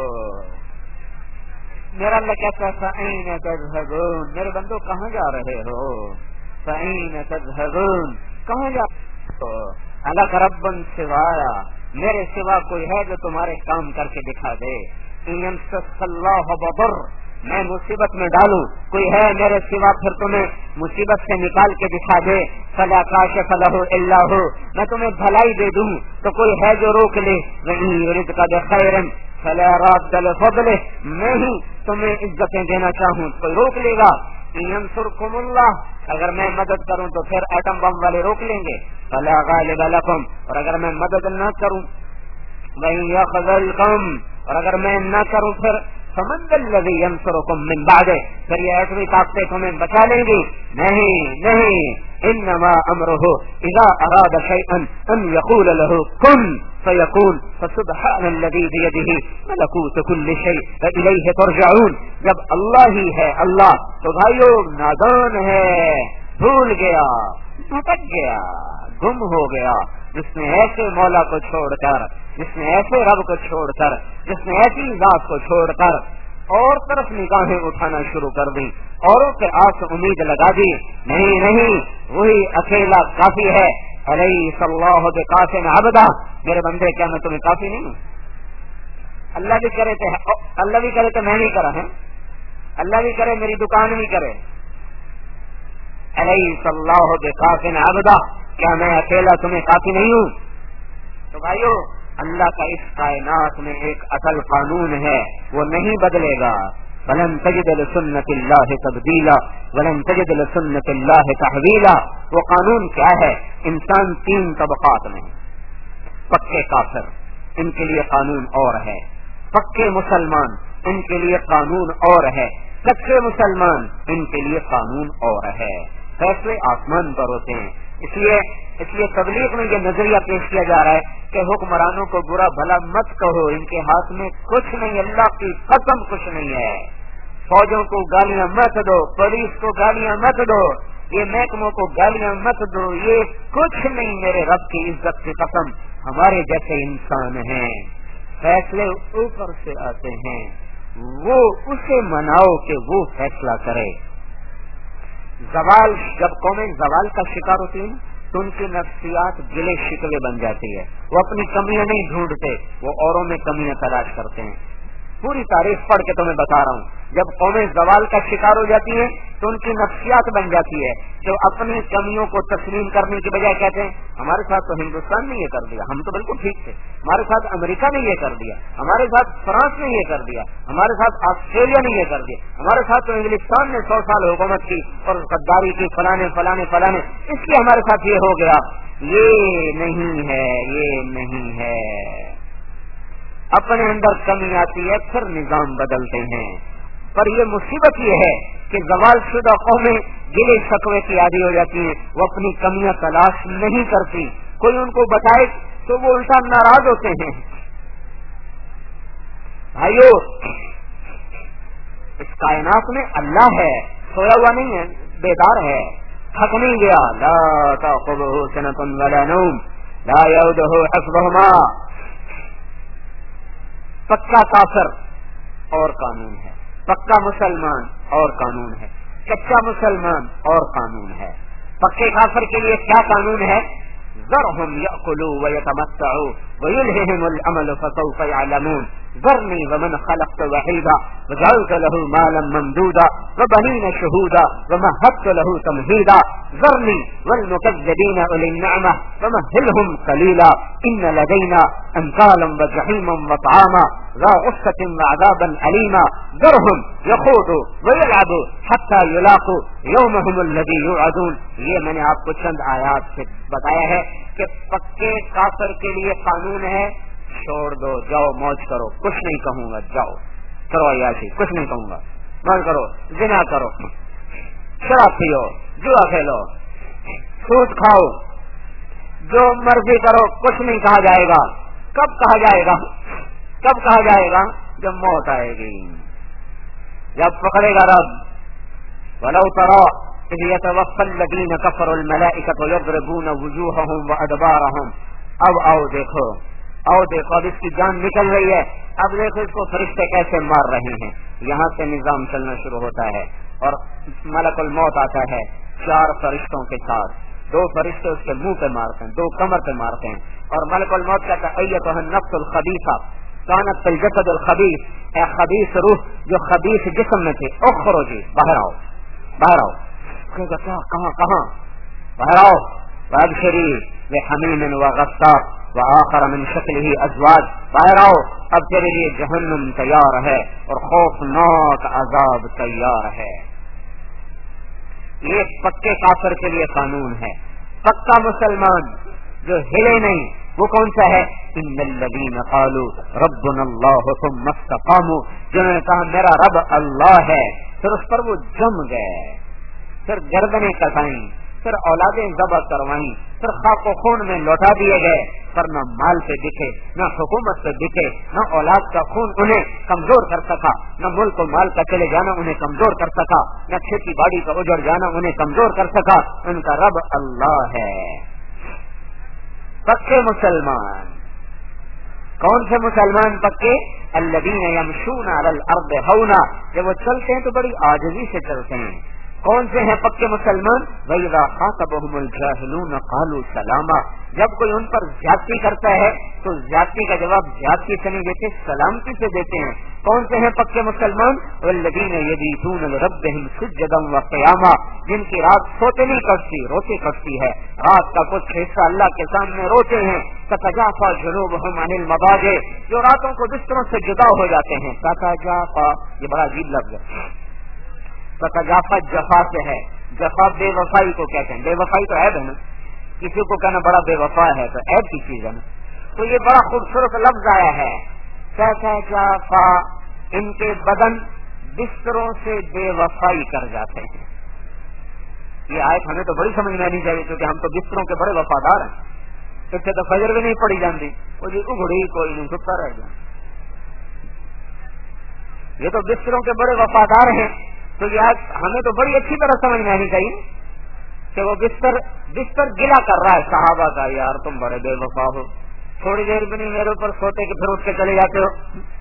میرا اللہ کہتا ہے فَأَيْنَ تَذْهَبُونَ، میرے بندو کہاں جا رہے ہو؟ فَأَيْنَ تَذْهَبُونَ، کہاں جا رہے ہو؟ الَكَ رَبٌّ سِوَايَ، میرے سوا کوئی ہے جو تمہارے کام کر کے دکھا دے؟ إِن يَمْسَسْكَ اللَّهُ بِضُرٍّ، میں مصیبت میں ڈالوں کوئی ہے میرے سوا پھر تمہیں مصیبت سے نکال کے دکھا دے؟ فَلَا كَاشِفَ لَهُ إِلَّا هُوَ، میں تمہیں بھلائی دے دوں تو کوئی ہے جو روک لے؟ وَإِن يُرِدْكَ بِخَيْرٍ فَلَا رَادَّ لِفَضْلِهِ، میں ہی تمہیں عزتیں دینا چاہوں کوئی روک لے گا؟ إِن يَنصُرْكُمُ اللَّهُ، اگر میں مدد کروں تو پھر ایٹم بم والے روک لیں گے؟ فَلَا غَالِبَ لَكُمْ، اور اگر میں مدد نہ کروں؟ وَإِن يَخْذُلْكُمْ، اور اگر میں نہ کروں پھر فَمَنْ ذَا الَّذِي يَنصُرُكُمْ مِنْ بَعْدِهِ، پھر یہ ایٹمی طاقتیں تمہیں بچا لیں گی؟ نہیں نہیں، انما امرہ اذا اراد شیئا ان یقول له کن فیکون، فسبحان الذی بیدہ ملکوت کل شیء والیہ ترجعون، جب اللہ ہی ہے اللہ تو بھائیو نادان ہے، بھول گیا، بھٹک گیا، گم ہو گیا، جس نے ایسے مولا کو چھوڑ کر، جس نے ایسے رب کو چھوڑ کر، جس نے ایسی ذات کو چھوڑ کر اور طرف نگاہیں اٹھانا شروع کر دی، اوروں کے آس امید لگا دی، نہیں نہیں وہی اکیلا کافی ہے، الیس اللہ بکاف عبدہ، میرے بندے کیا میں تمہیں کافی نہیں ہوں؟ اللہ بھی کرے تو اللہ بھی کرے تو میں نہیں کرا ہے، اللہ بھی کرے میری دکان بھی کرے، الیس اللہ بکاف عبدہ، کیا میں اکیلا تمہیں کافی نہیں ہوں؟ تو بھائیو اللہ کا اس کائنات میں ایک اصل قانون ہے، وہ نہیں بدلے گا، وَلَن تَجِدَ لِسُنَّةِ اللَّهِ تَبْدِيلًا وَلَن تَجِدَ لِسُنَّةِ اللَّهِ تَحْوِيلًا۔ وہ قانون کیا ہے؟ انسان تین طبقات میں، پکے کافر ان کے لیے قانون اور ہے، پکے مسلمان ان کے لیے قانون اور ہے، کچے مسلمان ان کے لیے قانون اور ہے، فیصلے آسمان پر ہوتے ہیں۔ اس لیے اس لیے تبلیغ میں یہ نظریہ پیش کیا جا رہا ہے کہ حکمرانوں کو برا بھلا مت کہو، ان کے ہاتھ میں کچھ نہیں، اللہ کی قسم کچھ نہیں ہے، فوجوں کو گالیاں مت دو، پولیس کو گالیاں مت دو، یہ محکموں کو گالیاں مت دو، یہ کچھ نہیں، میرے رب کی عزت کی قسم، ہمارے جیسے انسان ہیں، فیصلے اوپر سے آتے ہیں، وہ اسے مناؤ کہ وہ فیصلہ کرے۔ زوال، جب قومیں زوال کا شکار ہوتی ہیں تو ان کی نفسیات گلے شکوے بن جاتی ہے، وہ اپنی کمیاں نہیں ڈھونڈتے، وہ اوروں میں کمیاں تلاش کرتے ہیں۔ پوری تاریخ پڑھ کے تو میں بتا رہا ہوں، جب قومیں زوال کا شکار ہو جاتی ہیں تو ان کی نفسیات بن جاتی ہے جو اپنی کمیوں کو تسلیم کرنے کی بجائے کہتے ہیں ہمارے ساتھ تو ہندوستان نے یہ کر دیا، ہم تو بالکل ٹھیک تھے، ہمارے ساتھ امریکہ نے یہ کر دیا، ہمارے ساتھ فرانس نے یہ کر دیا، ہمارے ساتھ آسٹریلیا نے یہ کر دیا، ہمارے ساتھ تو انگلستان نے سو سال حکومت کی اور غداری کی، فلانے فلانے فلانے، اس لیے ہمارے ساتھ یہ ہو گیا۔ یہ نہیں ہے، یہ نہیں ہے، اپنے اندر کمی آتی ہے پھر نظام بدلتے ہیں، پر یہ مصیبت یہ ہے کہ زوال شدہ قومیں گلے شکوے کی عادی ہو جاتی ہیں، وہ اپنی کمیاں تلاش نہیں کرتی، کوئی ان کو بتائے تو وہ الٹا ناراض ہوتے ہیں۔ بھائیو اس کائنات میں اللہ ہے، سویا ہوا نہیں ہے، بیدار ہے، تھک نہیں گیا، لا تأخذہ سنۃ ولا نوم لا یعودہ حفظہما۔ پکا کافر اور قانون ہے، پکا مسلمان اور قانون ہے، کچا مسلمان اور قانون ہے۔ پکے کافر کے لیے کیا قانون ہے؟ ذرهم یأکلوا ویتمتعوا ویلہہم الامل فسوف یعلمون ذرنی ومن خلقت وحیدا وجعلت له مالا ممدودا وبنین شہودا ومہدت له تمہیدا ذرنی والمکذبین اولی النعمہ ومہلہم قلیلا ان لدینا انکالا وجحیما وطعاما ذا غصة وعذابا علیما ذرهم یخوضوا ویلعبوا حتی یلاقوا یومہم الذی یوعدون۔ یہ میں نے آپ کو چند آیات سے بتایا ہے کہ پکے کافر کے لیے قانون ہے، چھوڑ دو، جاؤ موج کرو، کچھ نہیں کہوں گا، جاؤ کرو عیاشی، کچھ نہیں کہوں گا، موج کرو، زنا کرو، شراب پیو، جوا کھیلو، سود کھاؤ، جو مرضی کرو، کچھ نہیں کہا جائے گا۔ کب کہا جائے گا؟ کب کہا جائے گا؟ جب موت آئے گی، جب پکڑے گا رب۔ وَلَوْ تَرَىٰ إِذْ يَتَوَفَّى الَّذِينَ كَفَرُوا الْمَلَائِكَةُ يَضْرِبُونَ وُجُوهَهُمْ وَأَدْبَارَهُمْ۔ اب آؤ دیکھو، آؤ دیکھو، اب اس کی جان نکل رہی ہے، اب دیکھو اس کو فرشتے کیسے مار رہے ہیں۔ یہاں سے نظام چلنا شروع ہوتا ہے اور ملک الموت آتا ہے چار فرشتوں کے ساتھ، دو فرشتے اس کے منہ پہ مارتے ہیں، دو کمر پہ مارتے ہیں، اور ملک الموت کہتا ہے ایتھا النفس الخبیثہ کانت فی الجسد الخبیث، اے خبیث روح جو خبیث جسم میں تھی، اخرجی، باہر آؤ، باہر آؤ۔ کہا کہاں کہاں؟ باہر آؤ، وابشری بحمیم وغساق وآخر من شکلہ ازواج، باہر آؤ، اب تیرے لیے جہنم تیار ہے اور خوفناک عذاب تیار ہے۔ یہ پکے کافر کے لیے قانون ہے۔ پکا مسلمان جو ہلے نہیں وہ کون سا ہے؟ ان الذین قالوا ربنا اللہ ثم استقاموا، جنہوں نے کہا میرا رب اللہ ہے، پھر اس پر وہ جم گئے، پھر گردنیں کٹائیں، پھر اولادیں ذبح کروائیں، پھر خاک و خون میں لوٹا دیے گئے، پر نہ مال پہ دکھے، نہ حکومت پہ دکھے، نہ اولاد کا خون انہیں کمزور کر سکا، نہ ملک و مال کا چلے جانا انہیں کمزور کر سکا، نہ کھیتی باڑی کا اجڑ جانا انہیں کمزور کر سکا۔ ان کا رب اللہ ہے۔ پکے مسلمان کون سے مسلمان پکے؟ الذین یمشون علی الارض ہونا، جب وہ چلتے ہیں تو بڑی عاجزی سے چلتے ہیں۔ کون سے ہیں پکے مسلمان؟ وَإِذَا خَاطَبَهُمُ الْجَاهِلُونَ قَالُوا سَلَامًا، جب کوئی ان پر زیادتی کرتا ہے تو زیادتی کا جواب زیادتی سے نہیں دیتے، سلامتی سے دیتے ہیں۔ کون سے ہیں پکے مسلمان؟ وَالَّذِينَ يَبِيتُونَ لِرَبِّهِمْ سُجَّدًا وَقِيَامًا، جن کی رات سوتے نہیں کٹتی، روتے کٹتی ہے، رات کا کچھ حصہ اللہ کے سامنے روتے ہیں۔ تَتَجَافَى جُنُوبُهُمْ عَنِ الْمَضَاجِعِ، جو راتوں کو بستروں سے جدا ہو جاتے ہیں۔ تَتَجَافَى، یہ بڑا عجیب لفظ ہے۔ تتجافا جفا سے ہے، جفا بے وفائی کو کہتے ہیں، بے وفائی تو عیب ہے نا، کسی کو کہنا بڑا بے وفا ہے تو عیب کی چیز ہے نا، تو یہ بڑا خوبصورت لفظ آیا ہے۔ تتجافا، ان کے بدن بستروں سے بے وفائی کر جاتے ہیں۔ یہ آیت ہمیں تو بڑی سمجھ میں آنی چاہیے کیونکہ ہم تو بستروں کے بڑے وفادار ہیں، اس سے تو فجر بھی نہیں پڑی جاتی، وہ جی اگڑی کوئی نہیں سکتا رہ گیا، یہ تو بستروں کے بڑے وفادار ہیں۔ تو یہ آج ہمیں تو بڑی اچھی طرح سمجھ میں آنی چاہیے کہ وہ بستر بستر گلا کر رہا ہے صحابہ کا، یار تم بڑے بے وفا ہو، تھوڑی دیر بھی نہیں میرے اوپر سوتے کہ پھر اٹھ کے چلے جاتے ہو۔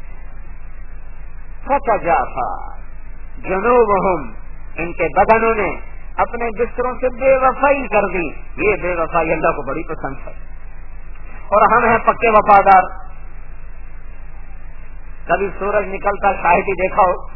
فتجافا جنوبہم، ان کے بدنوں نے اپنے بستروں سے بے وفائی کر دی، یہ بے وفائی اللہ کو بڑی پسند ہے، اور ہم ہیں پکے وفادار۔ کبھی سورج نکلتا شاہد ہی دیکھا ہو،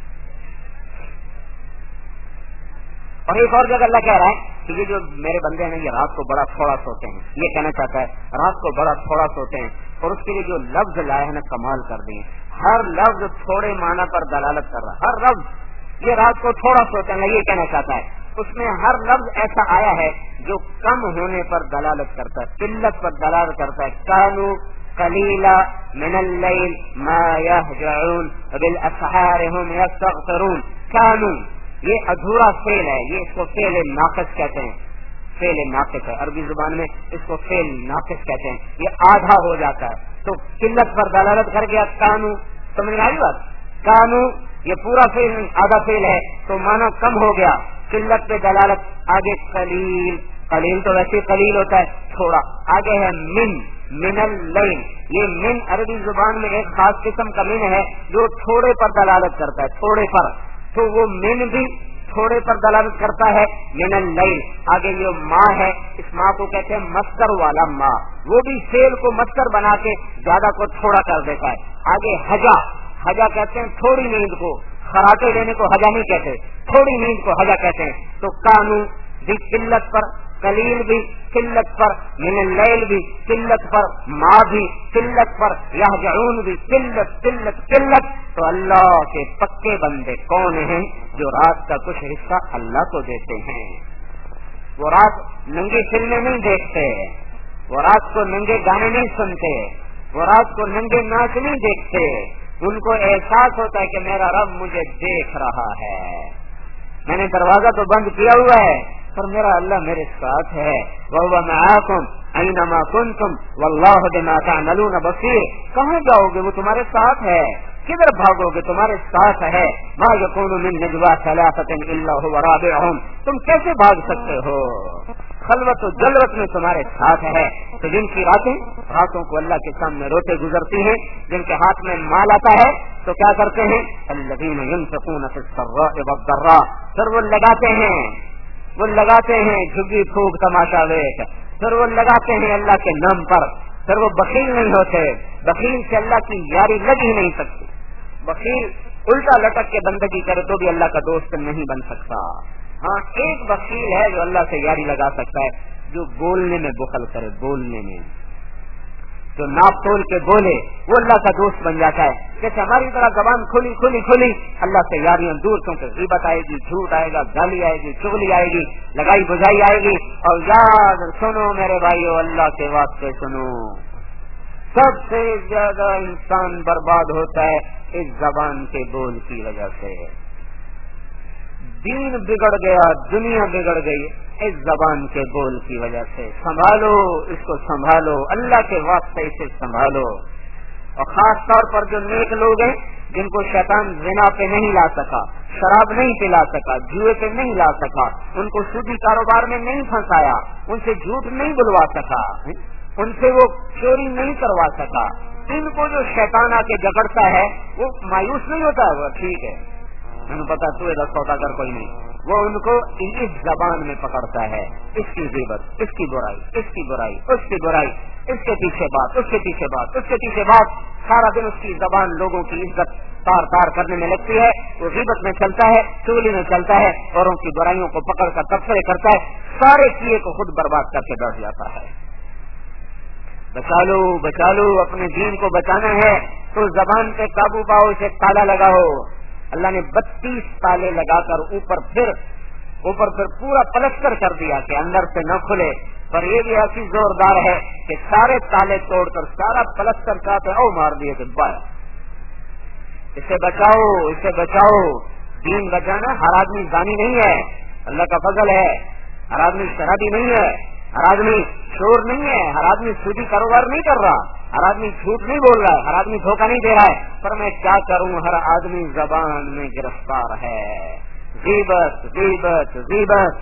اور ایک اور جگہ اللہ کہہ رہا ہے کہ یہ جو میرے بندے ہیں یہ رات کو بڑا تھوڑا سوتے ہیں، یہ کہنا چاہتا ہے رات کو بڑا تھوڑا سوتے ہیں، اور اس کے لیے جو لفظ لائے ہیں نا کمال کر دیے، ہر لفظ تھوڑے معنی پر دلالت کر رہا ہے، ہر لفظ یہ رات کو تھوڑا سوتے ہیں یہ کہنا چاہتا ہے، اس میں ہر لفظ ایسا آیا ہے جو کم ہونے پر دلالت کرتا ہے، قلت پر دلالت کرتا ہے۔ کانو قلیلا من اللیل ما یہجعون بالاسحار هم یستغفرون، کانو یہ ادھورا فعل ہے، یہ اس کو فعل ناقص کہتے ہیں، فعل ناقص ہے عربی زبان میں، اس کو فعل ناقص کہتے ہیں، یہ آدھا ہو جاتا ہے تو قلت پر دلالت کر گیا۔ کانو، سمجھ میں آئی بات؟ کانو یہ پورا فعل آدھا فعل ہے تو معنی کم ہو گیا، قلت پہ دلالت۔ آگے قلیل، قلیل تو ویسے قلیل ہوتا ہے تھوڑا، آگے ہے من، من اللیل، یہ من عربی زبان میں ایک خاص قسم کا من ہے جو تھوڑے پر دلالت کرتا ہے، تھوڑے پر، تو وہ من بھی تھوڑے پر دلالت کرتا ہے، من اللیل۔ آگے یہ ماں ہے، اس ماں کو کہتے ہیں مصدر والا ماں، وہ بھی فعل کو مصدر بنا کے زیادہ کو تھوڑا کر دیتا ہے۔ آگے حجا، حجا کہتے ہیں تھوڑی نیند کو، خراٹے لینے کو حجا نہیں کہتے، تھوڑی نیند کو حجا کہتے ہیں۔ تو کانو بھی قلت پر، قلیل بھی قلت پر، من اللیل بھی قلت پر، ماں بھی قلت پر، یہجعون بھی قلت قلت قلت۔ تو اللہ کے پکے بندے کون ہیں؟ جو رات کا کچھ حصہ اللہ کو دیتے ہیں، وہ رات ننگی فلمیں نہیں دیکھتے، وہ رات کو ننگے گانے نہیں سنتے، وہ رات کو ننگے ناچ نہیں دیکھتے، ان کو احساس ہوتا ہے کہ میرا رب مجھے دیکھ رہا ہے، میں نے دروازہ تو بند کیا ہوا ہے پر میرا اللہ میرے ساتھ ہے، وَهُوَ مَعَاكُمْ أَيْنَمَا كُنْتُمْ وَاللَّهُ بِمَا تَعْمَلُونَ بَصِيرٌ۔ کہاں جاؤ گے وہ تمہارے ساتھ ہے، کدھر بھاگو گے تمہارے ساتھ ہے۔ مَا يَكُونُ مِن نَجْوَىٰ ثَلَاثَةٍ إِلَّا هُوَ رَابِعُهُمْ، تم کیسے بھاگ سکتے ہو، خلوت و جلوت میں تمہارے ساتھ ہے۔ تو جن کی راتیں راتوں کو اللہ کے سامنے روتے گزرتی ہیں، جن کے ہاتھ میں مال آتا ہے تو کیا کرتے ہیں؟ الذین ينفقون في السراء والضراء، پھر وہ لگاتے ہیں وہ لگاتے ہیں جھگی پھوک تماشا ویٹ، پھر وہ لگاتے ہیں اللہ کے نام پر، پھر وہ بخیل نہیں ہوتے، بخیل سے اللہ کی یاری لگ ہی نہیں سکتی، بخیل الٹا لٹک کے بندگی کرے تو بھی اللہ کا دوست نہیں بن سکتا۔ ہاں ایک بخیل ہے جو اللہ سے یاری لگا سکتا ہے، جو بولنے میں بخل کرے، بولنے میں جو ناپ تول کے بولے وہ اللہ کا دوست بن جاتا ہے۔ جیسے ہماری طرح زبان کھلی کھلی کھلی اللہ سے یاریاں دور، کیونکہ غیبت آئے گی، جھوٹ آئے گا، گالی آئے گی، چغلی آئے گی، لگائی بجائی آئے گی۔ اور یاد سنو میرے بھائیو، اللہ کے واسطے سنو، سب سے زیادہ انسان برباد ہوتا ہے اس زبان کے بول کی وجہ سے، دین بگڑ گیا، دنیا بگڑ گئی اس زبان کے بول کی وجہ سے۔ سنبھالو اس کو، سنبھالو اللہ کے واسطے اسے سنبھالو۔ اور خاص طور پر جو نیک لوگ ہیں جن کو شیطان زنا پہ نہیں لا سکا، شراب نہیں پلا سکا، جوئے پہ نہیں لا سکا، ان کو سودی کاروبار میں نہیں پھنسایا، ان سے جھوٹ نہیں بلوا سکا، ان سے وہ چوری نہیں کروا سکا. ان کو جو شیطان آ کے جگڑتا ہے وہ مایوس نہیں ہوتا ہے, وہ ٹھیک ہے میں نے پتا تو ادھر سوداگر کوئی نہیں, وہ ان کو اس زبان میں پکڑتا ہے, اس کی غیبت, اس کی برائی, اس کی برائی, اس کی برائی, اس کے پیچھے بات, اس کے پیچھے بات, اس کے پیچھے بات, سارا دن اس کی زبان لوگوں کی عزت تار تار کرنے میں لگتی ہے. وہ غیبت میں چلتا ہے, چغلی میں چلتا ہے, اوروں کی برائیوں کو پکڑ کر تبصرے کرتا ہے, سارے کیے کو خود برباد کر کے بیٹھ جاتا ہے. بچا لو بچا لو, اپنے دین کو بچانا ہے تو زبان پہ قابو پاؤ, اسے تالا لگاؤ. اللہ نے بتیس تالے لگا کر اوپر پھر اوپر پھر پورا پلستر کر دیا کہ اندر سے نہ کھلے, پر یہ بھی ایسی زوردار ہے کہ سارے تالے توڑ کر سارا پلستر چاہتے او مار دیے کہ بایا. اسے بچاؤ اسے بچاؤ. دین بچانا, ہر آدمی زانی نہیں ہے, اللہ کا فضل ہے. ہر آدمی شرابی نہیں ہے, ہر آدمی چور نہیں ہے, ہر آدمی سودی کاروبار نہیں کر رہا, ہر آدمی جھوٹ نہیں بول رہا ہے, ہر آدمی دھوکہ نہیں دے رہا ہے. پر میں کیا کروں, ہر آدمی زبان میں گرفتار ہے. غیبت غیبت غیبت,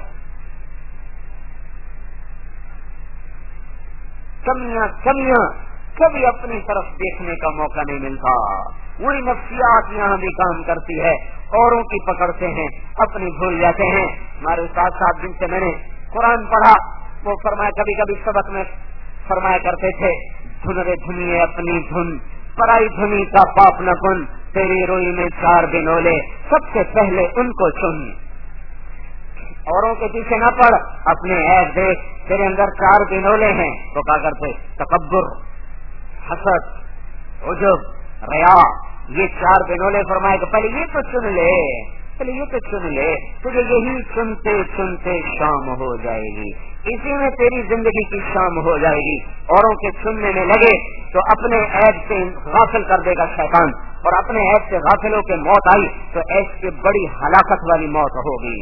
کمیاں کمیاں, کبھی اپنی طرف دیکھنے کا موقع نہیں ملتا. وہی نفسیات یہاں بھی کام کرتی ہے, اوروں کی پکڑتے ہیں, اپنی بھول جاتے ہیں. ہمارے استاد صاحب جن سے میں نے قرآن پڑھا وہ فرمایا, کبھی کبھی سبق میں فرمایا کرتے تھے, دھن رے دھنیے اپنی دھن, پرائی دھنی کا پاپ نہ کن, تیری روئی میں چار بنولے, سب سے پہلے ان کو چن. اوروں کے پیچھے نہ پڑ, اپنے عیب دیکھ, تیرے اندر چار بنولے ہیں. تو کیا کرتے, تکبر, حسد, عجب, ریا, یہ چار بنولے. فرمائے کہ پہلے یہ تو چن لے, پہلے یہ تو چن لے, تجھے یہی چنتے چنتے شام ہو جائے گی, اسی میں تیری زندگی کی شام ہو جائے گی. اوروں کے چننے میں لگے تو اپنے عیب سے غافل کر دے گا شیطان, اور اپنے عیب سے غافل ہو کے موت آئی تو ایسی بڑی ہلاکت والی موت ہوگی.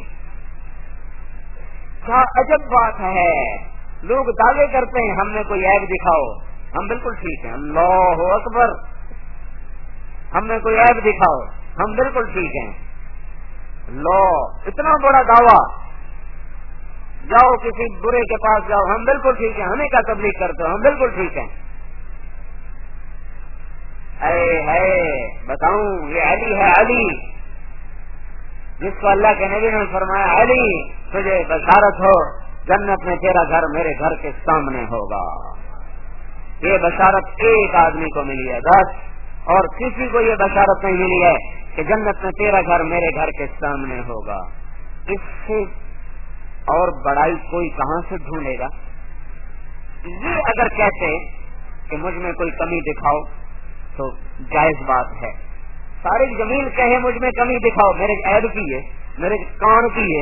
کیا عجب بات ہے, لوگ دعوے کرتے ہیں ہم نے کوئی عیب دکھاؤ, ہم بالکل ٹھیک ہیں, اللہ اکبر, ہم نے کوئی عیب دکھاؤ, ہم بالکل ٹھیک ہیں. لو, اتنا بڑا دعویٰ, جاؤ کسی برے کے پاس جاؤ, ہم بالکل ٹھیک ہیں, ہمیں کیا تبلیغ کرتے ہو, ہم بالکل ٹھیک ہیں. اے ہے بتاؤں, یہ علی ہے, علی جس کو اللہ کے نبی نے فرمایا, علی تجھے بشارت ہو, جنت میں تیرا گھر میرے گھر کے سامنے ہوگا. یہ بشارت ایک آدمی کو ملی ہے بس, اور کسی کو یہ بشارت نہیں ملی ہے کہ جنت میں تیرا گھر میرے گھر کے سامنے ہوگا. اس سے اور بڑائی کوئی کہاں سے ڈھونڈے گا. یہ اگر کہتے کہ مجھ میں کوئی کمی دکھاؤ تو جائز بات ہے. طارق جمیل کہے مجھ میں کمی دکھاؤ, میرے عیب کی ہے, میرے کان کی ہے.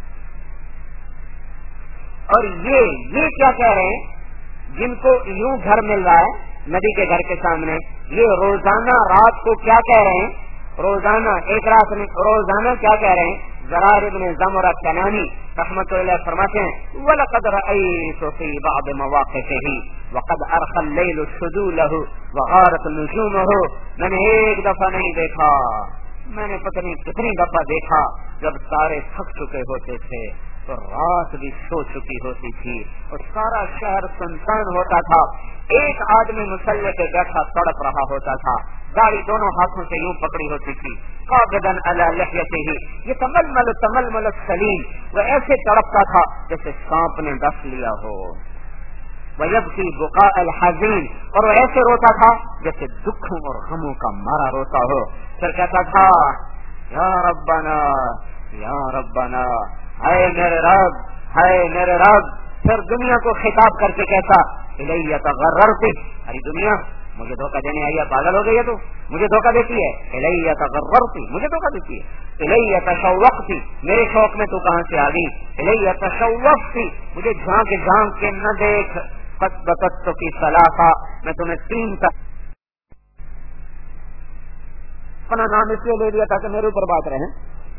اور یہ یہ کیا کہہ رہے ہیں, جن کو یوں گھر مل رہا ہے نبی کے گھر کے سامنے, یہ روزانہ رات کو کیا کہہ رہے ہیں, روزانہ ایک رات میں روزانہ کیا کہہ رہے ہیں. زرار ابن زمرہ کنانی رحمۃ اللہ فرماتے ہیں, وَلَقَدْ رَأَيْتُ فِي بَعْضِ مَوَاقِفِهِ وَقَدْ أَرْخَى اللَّيْلُ شُذُولَهُ وَغَارَتْ نُجُومُهُ. میں نے ایک دفعہ نہیں دیکھا, میں نے پتہ نہیں کتنی دفعہ دیکھا جب تارے تھک چکے ہوتے تھے تو رات بھی سو چکی ہوتی تھی اور سارا شہر سنسان ہوتا تھا. ایک آدمی مسلح پہ بیٹھا تڑپ رہا ہوتا تھا, گاڑی دونوں ہاتھوں سے یوں پکڑی ہوتی تھی, قابضاً علی لحیتہ, یہ تململ تململ السلیم, وہ ایسے تڑپتا تھا جیسے سانپ نے ڈس لیا ہو. ویبکی بقاء الحزین, اور وہ ایسے روتا تھا جیسے دکھوں اور غموں کا مارا روتا ہو. پھر کہتا تھا, یا ربنا یا ربنا, ہائے میرے رب, ہائے میرے رب. پھر دنیا کو خطاب کر کے کہتا, الیہ تغررت, ارے دنیا مجھے دھوکہ دینے آئی ہے, پاگل ہو گئی ہے تو, مجھے دھوکہ دیتی ہے. الیہ تغررت, مجھے دھوکہ دیتی ہے. الیہ تشوقت, میرے شوق میں تو کہاں سے آ گئی. الیہ تشوقت, مجھے جھانک جھانک کے نہ دیکھ. قد بتت کی ثلاثہ, میں تمہیں تین تک اپنا نام اس لیے لے لیا تاکہ میرے اوپر بات رہے.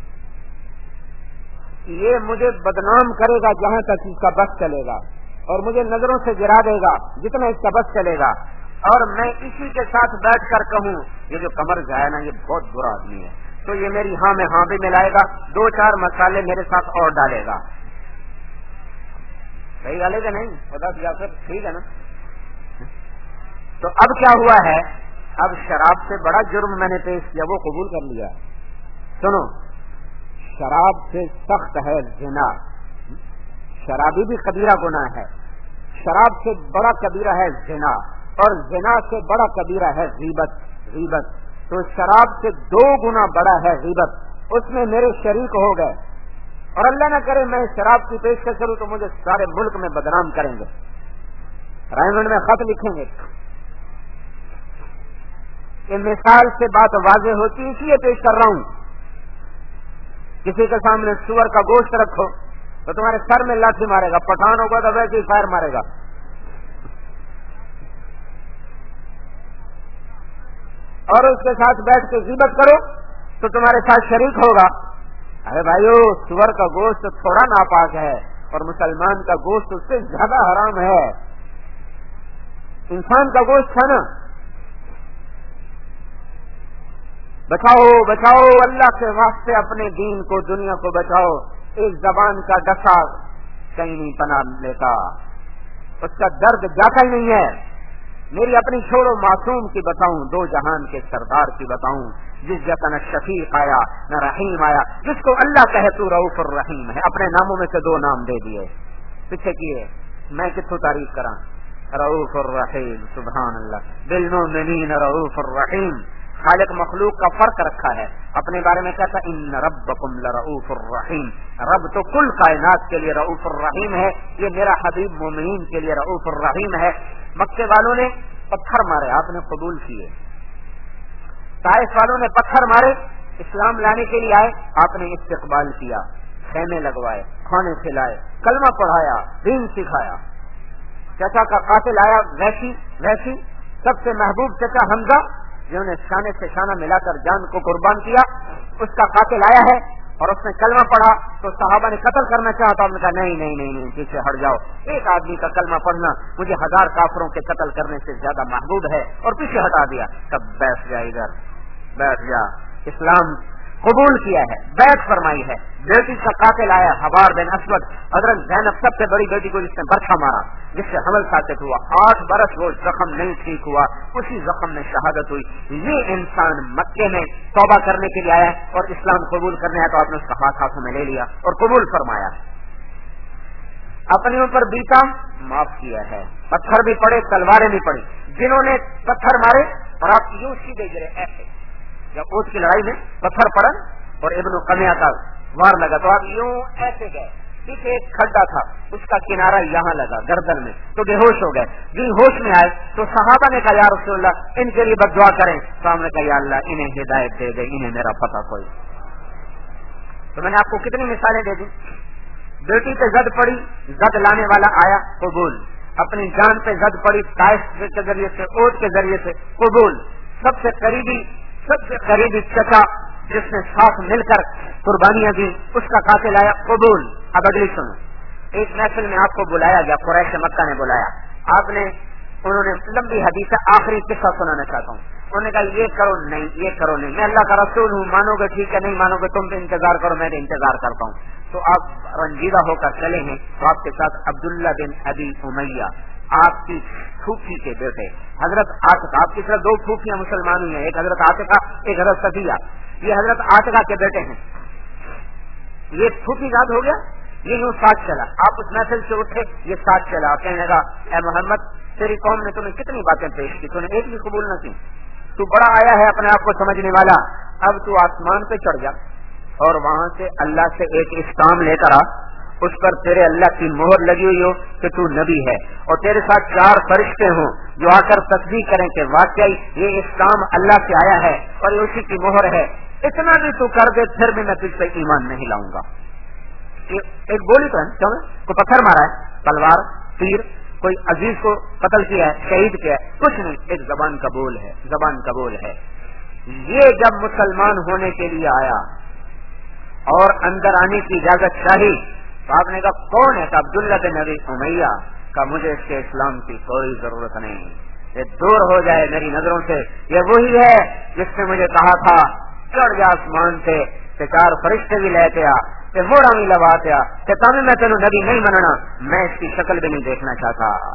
یہ مجھے بدنام کرے گا جہاں تک اس کا بس چلے گا, اور مجھے نظروں سے گرا دے گا جتنا اس کا بس چلے گا. اور میں اسی کے ساتھ بیٹھ کر کہوں یہ جو قمر جائے نا یہ بہت برا آدمی ہے, تو یہ میری ہاں میں ہاں بھی ملائے گا, دو چار مسالے میرے ساتھ اور ڈالے گا. صحیح ڈالے گا نہیں, خدا یا پھر ٹھیک ہے نا, تو اب کیا ہوا ہے؟ اب شراب سے بڑا جرم میں نے پیش کیا، وہ قبول کر لیا۔ سنو، شراب سے سخت ہے زنا، شرابی بھی کبیرہ گناہ ہے، شراب سے بڑا کبیرہ ہے زنا، اور زنا سے بڑا کبیرہ ہے غیبت۔ غیبت تو شراب سے دو گنا بڑا ہے غیبت، اس میں میرے شریک ہو گئے، اور اللہ نہ کرے میں شراب کی پیشکش کروں تو مجھے سارے ملک میں بدنام کریں گے، رائمنڈ میں خط لکھیں گے۔ یہ مثال سے بات واضح ہوتی ہے، اس لیے پیش کر رہا ہوں۔ کسی کے سامنے سور کا گوشت رکھو تو تمہارے سر میں لاٹھی مارے گا، پٹھان ہوگا تو ویسے ہی فائر مارے گا۔ اور اس کے ساتھ بیٹھ کے غیبت کرو تو تمہارے ساتھ شریک ہوگا۔ ارے بھائیو، سور کا گوشت تھوڑا ناپاک ہے اور مسلمان کا گوشت اس سے زیادہ حرام ہے۔ انسان کا گوشت ہے نا، بچاؤ بچاؤ، اللہ کے واسطے اپنے دین کو، دنیا کو بچاؤ۔ اس زبان کا ڈسا کہیں نہیں پناہ لیتا، اس کا درد جاتا ہی نہیں ہے۔ میری اپنی چھوڑو، معصوم کی بتاؤں، دو جہان کے سردار کی بتاؤں، جس جیسا نہ شفیق آیا نہ رحیم آیا، جس کو اللہ کہے تو رؤوف الرحیم ہے۔ اپنے ناموں میں سے دو نام دے دیے، پیچھے کیے، میں کتوں تعریف کراں؟ رؤوف الرحیم، سبحان اللہ، بالمؤمنین رؤوف الرحیم۔ خالق مخلوق کا فرق رکھا ہے، اپنے بارے میں کہتا ان ربکم لرؤوف الرحیم، رب تو کل کائنات کے لیے رؤوف الرحیم ہے، یہ میرا حبیب مومنین کے لیے رؤوف الرحیم ہے۔ مکے والوں نے پتھر مارے، آپ نے قبول کیے۔ طائف والوں نے پتھر مارے، اسلام لانے کے لیے آئے، آپ نے استقبال کیا، خیمے لگوائے، کھانے کھلائے، کلمہ پڑھایا، دین سکھایا۔ چچا کا قاتل آیا، ویسی ویسی سب سے محبوب چچا حمزہ، جنہوں نے شانے سے شانہ ملا کر جان کو قربان کیا، اس کا قاتل آیا ہے اور اس نے کلمہ پڑھا تو صحابہ نے قتل کرنا چاہا تو آپ نے کہا نہیں نہیں نہیں نہیں پیچھے ہٹ جاؤ، ایک آدمی کا کلمہ پڑھنا مجھے ہزار کافروں کے قتل کرنے سے زیادہ محبوب ہے، اور پیچھے ہٹا دیا۔ تب بیٹھ جا ادھر، بیٹھ جا، اسلام قبول کیا ہے، بیعت فرمائی ہے۔ بیٹی کا قاتل آیا حبار بن اسود، حضرت زینب سب سے بڑی بیٹی کو جس نے برچھا مارا، جس سے حمل ثابت ہوا، آٹھ برس وہ زخم نہیں ٹھیک ہوا، اسی زخم میں شہادت ہوئی۔ یہ انسان مکے میں توبہ کرنے کے لیے آیا اور اسلام قبول کرنے آیا تو آپ نے اس کا ہاتھ ہاتھوں میں لے لیا اور قبول فرمایا، اپنے اوپر بیتا، معاف کیا ہے۔ پتھر بھی پڑے، تلواریں بھی پڑی، جنہوں نے پتھر مارے اور آپ یوں سیدھے گرے ایسے، جب اوٹ کی لڑائی میں پتھر پڑا اور ابن قمیہ کا وار لگا تو آپ یوں ایسے گئے، پیچھے ایک کھڈا تھا، اس کا کنارہ یہاں لگا گردن میں، تو بے ہوش ہو گئے۔ جن ہوش میں آئے تو صحابہ نے کہا یا رسول اللہ ان کے لیے بد دعا کریں، تو ہم نے کہا یا اللہ انہیں ہدایت دے دے، انہیں میرا پتہ کوئی۔ تو میں نے آپ کو کتنی مثالیں دے دی۔ بیٹی پہ زد پڑی، زد لانے والا آیا، قبول۔ اپنی جان پہ زد پڑی، طائف کے ذریعے سے، اوٹ کے ذریعے سے، قبول۔ سب سے قریبی سب سے قریبی چچا جس نے ساتھ مل کر قربانیاں دی، اس کا قاتل آیا، قبول۔ اب اگلی سنو، ایک محفل میں آپ کو بلایا گیا، قریش مکہ نے بلایا، آپ نے انہوں نے لمبی حدیث ہے، آخری قصہ سنانا چاہتا ہوں۔ انہوں نے کہا یہ کرو نہیں، یہ کرو نہیں، میں اللہ کا رسول ہوں، مانو گے ٹھیک ہے، نہیں مانو گے تم بھی انتظار کرو، میں بھی انتظار کرتا ہوں۔ تو آپ رنجیدہ ہو کر چلے ہیں، تو آپ کے ساتھ عبداللہ بن ابی امیہ، آپ کی پھوپھی کے بیٹے حضرت عاتقہ، آپ کی طرف دو پھوپھیاں مسلمان ہوئی ہیں، ایک حضرت عاتقہ ایک حضرت صفیہ، یہ حضرت عاتقہ کے بیٹے ہیں۔ یہ پھوپھی یاد ہو گیا، یہ یوں ساتھ چلا، آپ اس محفل سے اٹھے، یہ ساتھ چلا، کہنے لگا اے محمد تیری قوم نے تمہیں کتنی باتیں پیش کی، تو نے ایک بھی قبول نہ کی، تو بڑا آیا ہے اپنے آپ کو سمجھنے والا، اب تو آسمان پہ چڑھ جا اور وہاں سے اللہ سے ایک اسلام لے کر آ، اس پر تیرے اللہ کی مہر لگی ہوئی ہو کہ تو نبی ہے، اور تیرے ساتھ چار فرشتے ہوں جو آ کر تصدیق کریں کہ واقعی یہ اسلام اللہ سے آیا ہے اور یہ اسی کی مہر ہے، اتنا بھی تو کر دے پھر بھی میں تجھ پہ ایمان نہیں لاؤں گا۔ ایک گولی تو ہے، کیوں کوئی پتھر مارا ہے، تلوار تیر، کوئی عزیز کو قتل کیا ہے، شہید کیا ہے، کچھ نہیں، ایک زبان کا بول ہے، زبان کا بول ہے۔ یہ جب مسلمان ہونے کے لیے آیا اور اندر آنے کی اجازت چاہی تو آپ نے کہا کون ہے؟ کہ عبداللہ بن ابی امیہ کا، مجھے اس کے اسلام کی کوئی ضرورت نہیں، یہ دور ہو جائے میری نظروں سے، یہ وہی ہے جس نے مجھے کہا تھا چڑھ جا آسمان سے کہ چار فرشتے بھی لے کے آ، کہ موڑا بھی لوا کے آ، کہ تمہیں میں تینوں نبی نہیں مننا، میں اس کی شکل بھی نہیں دیکھنا چاہتا۔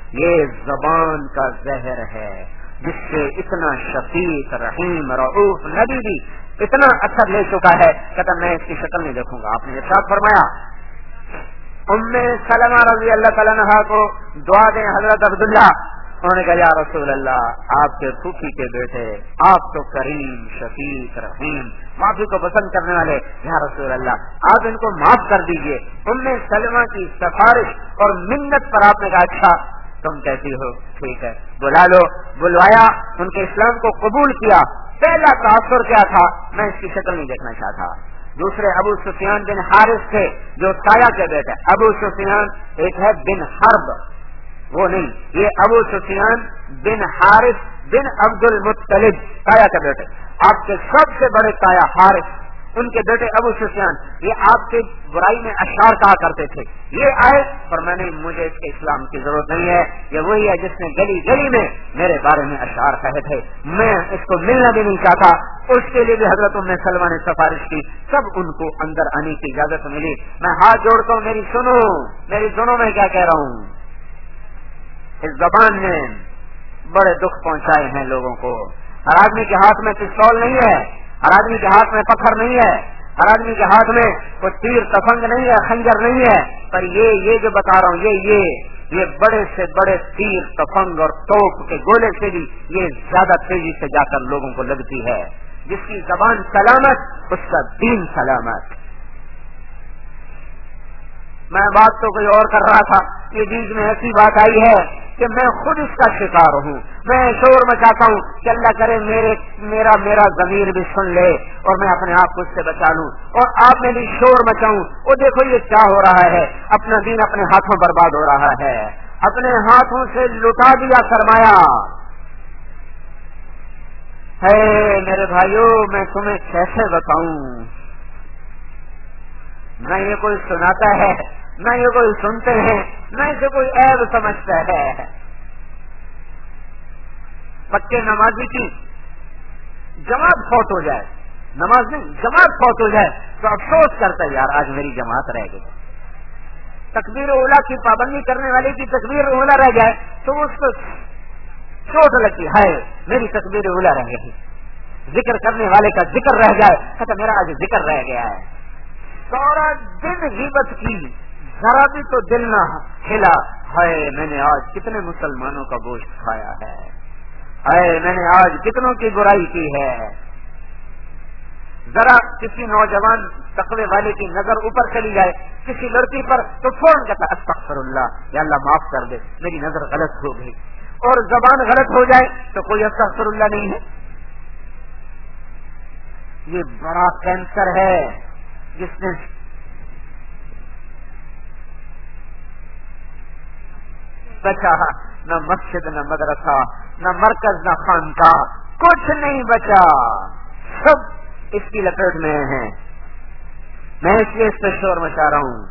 یہ زبان کا زہر ہے جس سے اتنا شفیق رحیم رؤوف نبی بھی اتنا اثر لے چکا ہے کہ میں اس کی شکل نہیں دیکھوں گا. آپ نے ارشاد فرمایا ام سلمہ رضی اللہ تعالیٰ عنہا کو دعا دیں حضرت عبداللہ. انہوں نے کہا یا رسول اللہ آپ کے پھوپھی کے بیٹے آپ تو کریم شفیق رحیم معافی کو پسند کرنے والے, یا رسول اللہ آپ ان کو معاف کر دیجئے. ام سلمہ کی سفارش اور منت پر آپ نے کہا اچھا تم کہتی ہو ٹھیک ہے بلا لو. بلوایا, ان کے اسلام کو قبول کیا. پہلا تاثر کیا تھا, میں اس کی شکل نہیں دیکھنا چاہتا. دوسرے ابو سفیان بن حارث تھے جو تایا کے بیٹے. ابو سفیان ایک ہے بن حرب, وہ نہیں, یہ ابو سفیان بن حارث بن عبد المطلب تایا کے بیٹے. آپ کے سب سے بڑے تایا حارث, ان کے بیٹے ابو سفیان, یہ آپ کی برائی میں اشعار کہا کرتے تھے. یہ آئے پر میں نے مجھے اس کے اسلام کی ضرورت نہیں ہے, یہ وہی ہے جس نے گلی گلی میں میرے بارے میں اشعار کہے تھے, میں اس کو ملنا بھی نہیں چاہتا. اس کے لیے بھی حضرت ام سلمہ نے سفارش کی. سب ان کو اندر آنے کی اجازت ملی. میں ہاتھ جوڑتا ہوں, میری سنو, میری سنو میں کیا کہہ رہا ہوں. اس زبان نے بڑے دکھ پہنچائے ہیں لوگوں کو. ہر آدمی کے ہاتھ میں پستول نہیں ہے, ہر آدمی کے ہاتھ میں پتھر نہیں ہے, ہر آدمی کے ہاتھ میں کوئی تیر تفنگ نہیں ہے, خنجر نہیں ہے, پر یہ یہ جو بتا رہا ہوں یہ یہ یہ بڑے سے بڑے تیر تفنگ اور توپ کے گولے سے بھی یہ زیادہ تیزی سے جا کر لوگوں کو لگتی ہے. جس کی زبان سلامت اس کا دین سلامت. میں بات تو کوئی اور کر رہا تھا, یہ بیچ میں ایسی بات آئی ہے کہ میں خود اس کا شکار ہوں. میں شور مچاتا ہوں کہ اللہ کرے میرے میرا میرا ضمیر بھی سن لے اور میں اپنے آپ کو اس سے بچا لوں, اور آپ میں بھی شور مچاؤں. وہ دیکھو یہ کیا ہو رہا ہے, اپنا دین اپنے ہاتھوں برباد ہو رہا ہے, اپنے ہاتھوں سے لٹا دیا سرمایہ ہے. میرے بھائیوں میں تمہیں کیسے بتاؤں, نہ یہ کوئی سناتا ہے, نہ یہ کوئی سنتے ہیں, نہ اسے کوئی عیب سمجھتا ہے. پکے نمازی کی جماعت فوت ہو جائے, نماز نہیں جماعت فوت ہو جائے تو افسوس کرتا ہے یار آج میری جماعت رہ گئی. تکبیر اولا کی پابندی کرنے والے کی تکبیر اولا رہ جائے تو اس کو چوٹ لگتی ہے, میری تکبیر اولا رہ گئی. ذکر کرنے والے کا ذکر رہ جائے کہتا میرا آج ذکر رہ گیا ہے. سارا دن غیبت کی, ذرا بھی تو دل نہ ہلا, ہائے میں نے آج کتنے مسلمانوں کا گوشت کھایا ہے, ہائے میں نے آج کتنوں کی برائی کی ہے. ذرا کسی نوجوان تقوی والے کی نظر اوپر چلی جائے کسی لڑکی پر تو فوراً کہتا استغفر اللہ, یا اللہ معاف کر دے میری نظر غلط ہو گئی. اور زبان غلط ہو جائے تو کوئی استغفر اللہ نہیں ہے. یہ بڑا کینسر ہے جس نے بچا نہ مسجد نہ مدرسہ نہ مرکز نہ خانقاہ, کچھ نہیں بچا, سب اس کی لپیٹ میں ہیں. میں اس لیے اس پہ شور مچا رہا ہوں.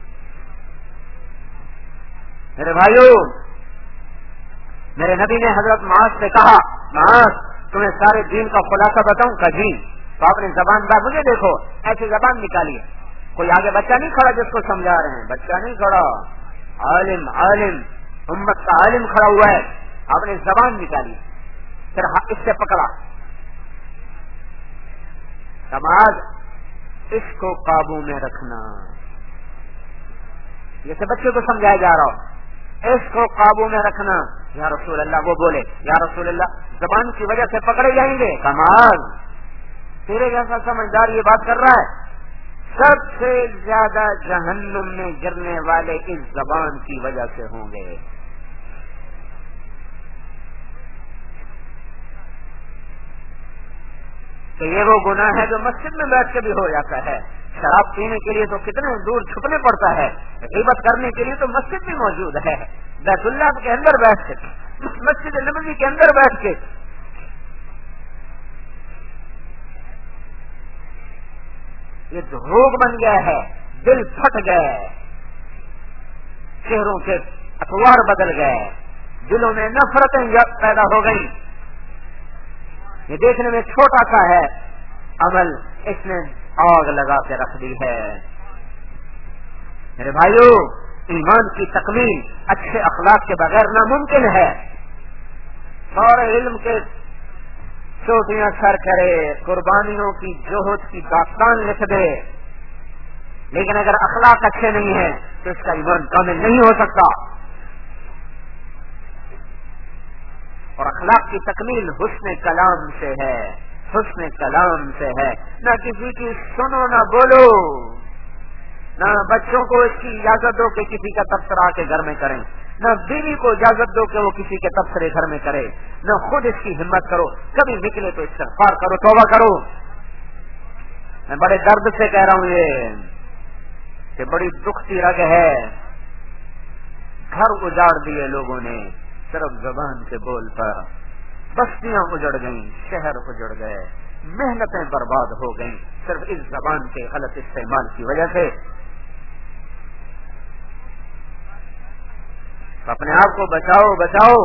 میرے بھائیوں, میرے نبی نے حضرت معاذ سے کہا معاذ تمہیں سارے دین کا خلاصہ بتاؤں کا جی, تو آپ نے زبان دار مجھے دیکھو ایسی زبان نکالی. کوئی آگے بچہ نہیں کھڑا جس کو سمجھا رہے ہیں, بچہ نہیں کھڑا, عالم عالم امت کا عالم کھڑا ہوا ہے. آپ نے زبان نکالی, پھر اس سے پکڑا سماج, اس کو قابو میں رکھنا. جیسے بچے کو سمجھایا جا رہا ہو, اس کو قابو میں رکھنا. یا رسول اللہ, وہ بولے یا رسول اللہ زبان کی وجہ سے پکڑے جائیں گے. کمال, تیرے جیسا سمجھدار یہ بات کر رہا ہے. سب سے زیادہ جہنم میں گرنے والے اس زبان کی وجہ سے ہوں گے. تو یہ وہ گناہ ہے جو مسجد میں بیٹھ کے بھی ہو جاتا ہے. شراب پینے کے لیے تو کتنے دور چھپنے پڑتا ہے, غیبت کرنے کے لیے تو مسجد بھی موجود ہے. بیت اللہ کے اندر بیٹھ کے, مسجد نبوی کے اندر بیٹھ کے یہ دھوک بن گیا ہے, دل پھٹ گئے, چہروں کے اطوار بدل گئے, دلوں میں نفرتیں پیدا ہو گئی. یہ دیکھنے میں چھوٹا سا ہے, عمل اس نے آگ لگا کے رکھ دی ہے. میرے بھائیوں, ایمان کی تکمیل اچھے اخلاق کے بغیر ناممکن ہے. سارے علم کے چوٹیاں سر کرے, قربانیوں کی جوہد کی داستان لکھ دے, لیکن اگر اخلاق اچھے نہیں ہیں تو اس کا ایمان کامل نہیں ہو سکتا. اور اخلاق کی تکمیل حسن کلام سے ہے, حسن کلام سے ہے. نہ کسی کی سنو نہ بولو, نہ بچوں کو اس کی اجازت دو کہ کسی کا تبصرہ کے گھر میں کریں, نہ بیوی کو اجازت دو کہ وہ کسی کے تبصرے گھر میں کرے, نہ خود اس کی ہمت کرو. کبھی نکلے تو استغفار کرو, توبہ کرو. میں بڑے درد سے کہہ رہا ہوں یہ کہ بڑی دکھتی رگ ہے. گھر اجاڑ دیے لوگوں نے صرف زبان کے بول پر, بستیاں اجڑ گئیں, شہر اجڑ گئے, محنتیں برباد ہو گئیں صرف اس زبان کے غلط استعمال کی وجہ سے. اپنے آپ کو بچاؤ بچاؤ.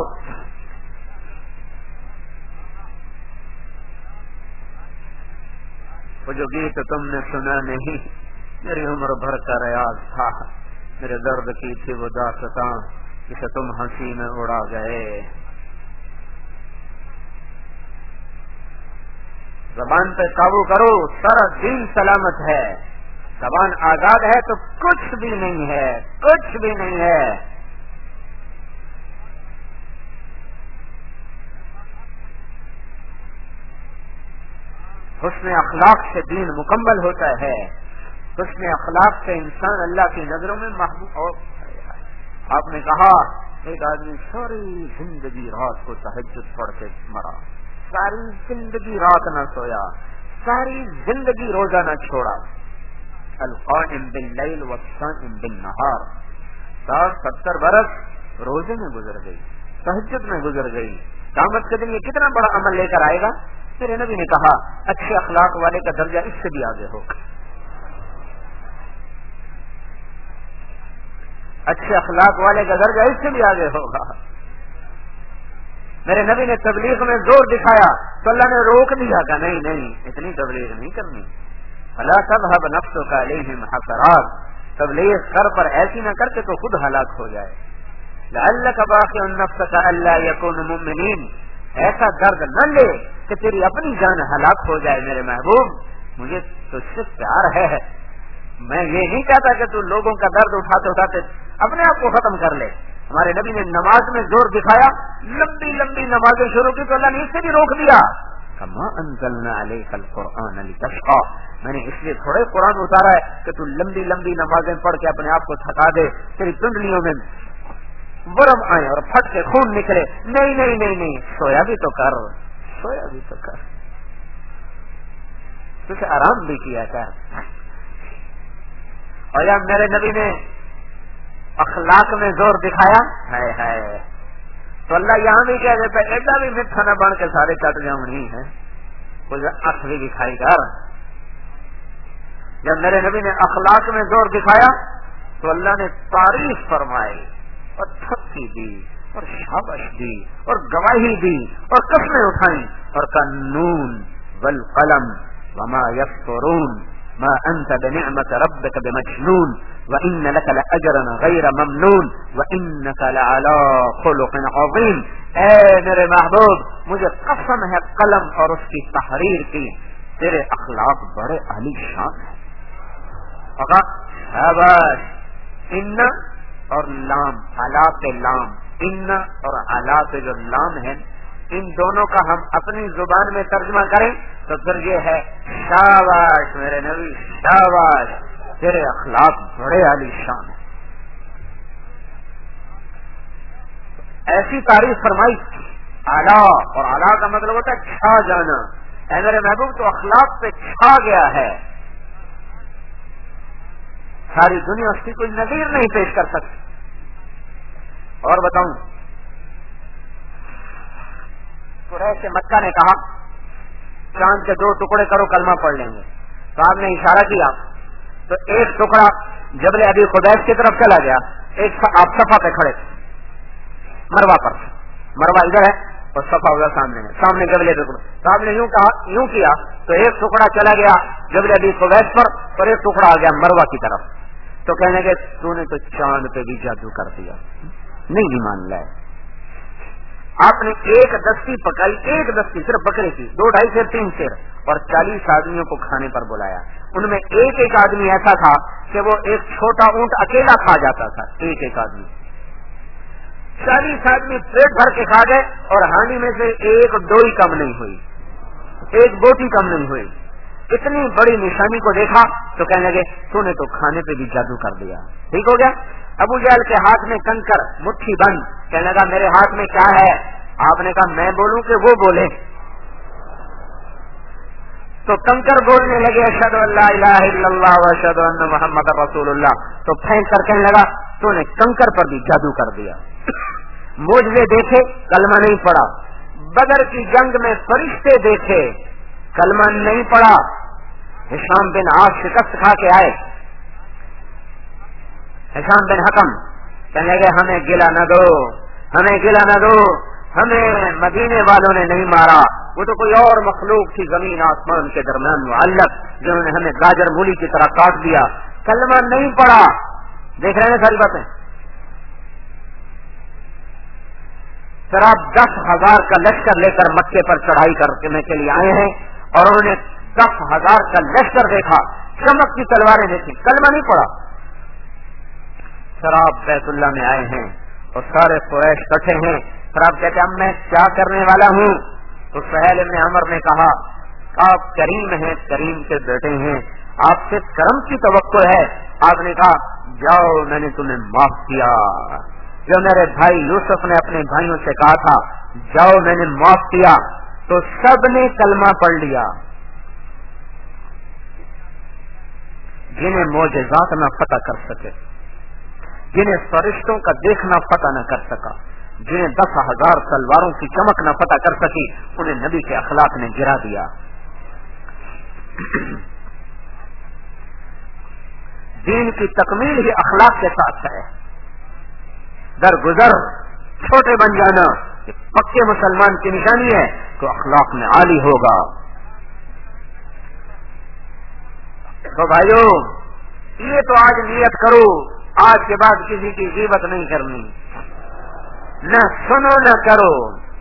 وہ جو گیت تم نے سنا نہیں, میری عمر بھر کا ریاض تھا, میرے درد کی تھی وہ داستاں جسے تم ہنسی میں اڑا گئے. زبان پہ قابو کرو, سارا دین سلامت ہے. زبان آزاد ہے تو کچھ بھی نہیں ہے, کچھ بھی نہیں ہے. حسن اخلاق سے دین مکمل ہوتا ہے. حسن اخلاق سے انسان اللہ کی نظروں میں محبوب. اور آپ نے کہا ایک آدمی ساری زندگی رات کو تہجد پڑھ کے مرا, ساری زندگی رات نہ سویا, ساری زندگی روزہ نہ چھوڑا. القائم باللیل والصائم بالنہار, ساٹھ ستر برس روزے میں گزر گئی, تہجد میں گزر گئی. قیامت کے دن یہ کتنا بڑا عمل لے کر آئے گا. میرے نبی نے کہا اچھے اخلاق والے کا درجہ اس سے بھی آگے ہوگا. اچھے اخلاق والے کا درجہ اس سے بھی آگے ہوگا. میرے نبی نے تبلیغ میں زور دکھایا تو اللہ نے روک دیا کہ نہیں نہیں اتنی تبلیغ نہیں کرنی. فلا تذهب نفسك عليهم حسرات, تبلیغ کر پر ایسی نہ کر کے تو خود ہلاک ہو جائے. لعلك باخع نفسك الا يكونوا مؤمنين, ایسا درد نہ لے کہ تیری اپنی جان ہلاک ہو جائے. میرے محبوب مجھے تجھ سے پیار ہے, میں یہ نہیں کہتا کہ تو لوگوں کا درد اٹھاتے اٹھاتے اپنے آپ کو ختم کر لے. ہمارے نبی نے نماز میں زور دکھایا, لمبی لمبی نمازیں شروع کی تو اللہ نے اس سے بھی روک دیا. کما انزلنا علیک القرآن لتشقى, میں نے اس لیے تھوڑے قرآن اتارا ہے کہ تو لمبی لمبی نمازیں پڑھ کے اپنے آپ کو تھکا دے, تیری پنڈلیوں میں ورم آئے اور پھٹ کے خون نکلے. نہیں نہیں نہیں نہیں, سویا بھی تو کر, سویا بھی تو کر, تجھے آرام بھی کیا کر. اور یا میرے نبی نے اخلاق میں زور دکھایا ہے ہے تو اللہ یہاں بھی کہہ دیتا ہے ایڈا بھی میٹھا نہ بن کے سارے چٹ جاؤں نہیں ہے, کچھ اکھ بھی دکھائی کر. جب میرے نبی نے اخلاق میں زور دکھایا تو اللہ نے تعریف فرمائی اور تھپکی دی اور شابش دی اور گواہی دی اور قسمیں اٹھائیں اور قانون والقلم وما یسطرون ما انت بنعمت ربک بمجنون وان لك لاجرا غیر ممنون وانک لعلی خلق عظیم. اے میرے محبوب مجھے قسم ہے قلم اور اس کی تحریر کی, تیرے اخلاق بڑے عالی شان ہیں. شاباش. ان اور لام, علا پہ لام, ان اور علا پہ جو لام ہے ان دونوں کا ہم اپنی زبان میں ترجمہ کریں تو پھر یہ ہے شاباش میرے نبی, شاباش تیرے اخلاق بڑے عالی شان ہیں. ایسی تعریف فرمائی. اعلیٰ, اور اعلیٰ کا مطلب ہوتا ہے چھا جانا. اے میرے محبوب تو اخلاق پہ چھا گیا ہے, ساری دنیا اس کی کوئی نظیر نہیں پیش کر سکتی. اور بتاؤں, قریش مکہ نے کہا چاند کے دو ٹکڑے کرو کلمہ پڑھ لیں گے. تو آپ نے اشارہ کیا تو ایک ٹکڑا جبل ابی قبیس کی طرف چلا گیا, ایک آپ صفا پہ کھڑے تھے مروا پر, مروا ادھر ہے اور صفا ادھر سامنے ہے, سامنے جبل ابی قبیس. تو آپ نے یوں کہا یوں کیا تو ایک ٹکڑا چلا گیا جبل ابی قبیس پر اور ایک ٹکڑا آ گیا مروا کی طرف. تو کہنے لگے تو نے تو چاند پہ بھی جادو کر دیا. نہیں بھی مان لائے. آپ نے ایک دستی پکائی, ایک دستی صرف بکرے کی, دو ڈھائی سیر تین سیر, اور چالیس آدمیوں کو کھانے پر بلایا. ان میں ایک ایک آدمی ایسا تھا کہ وہ ایک چھوٹا اونٹ اکیلا کھا جاتا تھا, ایک ایک آدمی. چالیس آدمی پیٹ بھر کے کھا گئے اور ہانڈی میں سے ایک ڈوئی کم نہیں ہوئی, ایک بوٹی کم نہیں ہوئی. اتنی بڑی نشانی کو دیکھا تو کہنے لگے تو نے تو کھانے پہ بھی جادو کر دیا. ٹھیک ہو گیا. ابو جہل کے ہاتھ میں کنکر, مٹھی بند. کہنے لگا میرے ہاتھ میں کیا ہے؟ آپ نے کہا میں بولوں کہ وہ بولے؟ تو کنکر بولنے لگے اشہد ان لا الہ الا اللہ و اشہد ان محمد رسول اللہ. تو پھینک کر کہنے لگا تو نے کنکر پر بھی جادو کر دیا. معجزے دیکھے, کلمہ نہیں پڑا. بدر کی جنگ میں فرشتے دیکھے, کلمہ نہیں پڑا. ہشام بن عاص شکست کھا کے آئے. ہشام بن حکم کہنے لگے ہمیں گلا نہ دو, ہمیں گلا نہ دو, ہمیں مدینے والوں نے نہیں مارا, وہ تو کوئی اور مخلوق تھی زمین آسمان کے درمیان معلق, جنہوں نے ہمیں گاجر مولی کی طرح کاٹ دیا. کلمہ نہیں پڑا. دیکھ رہے ہیں ساری باتیں. پھر آپ دس ہزار کا لشکر لے کر مکے پر چڑھائی کرنے کے لیے آئے ہیں, اور انہوں نے دس ہزار کا لشکر دیکھا, چمک کی تلواریں دیکھی, کلمہ نہیں پڑا. پھر آپ بیت اللہ میں آئے ہیں اور سارے قریش کٹھے ہیں. پھر آپ کہتے ہیں میں کیا کرنے والا ہوں؟ تو سہیل ابن عمر نے کہا آپ کریم ہیں, کریم کے بیٹے ہیں, آپ سے کرم کی توقع ہے. آپ نے کہا جاؤ میں نے تمہیں معاف کیا. جو میرے بھائی یوسف نے اپنے بھائیوں سے کہا تھا جاؤ میں نے معاف کیا, تو سب نے کلمہ پڑھ لیا. جنہیں معجزات نہ پتہ کر سکے, جنہیں فرشتوں کا دیکھنا پتہ نہ کر سکا, جنہیں دس ہزار تلواروں کی چمک نہ پتہ کر سکی, انہیں نبی کے اخلاق نے گرا دیا. دین کی تکمیل ہی اخلاق کے ساتھ ہے. درگزر چھوٹے بن جانا پکے مسلمان کی نشانی ہے, تو اخلاق میں عالی ہوگا. تو بھائیو یہ تو آج نیت کرو, آج کے بعد کسی کی غیبت نہیں کرنی, نہ سنو نہ کرو,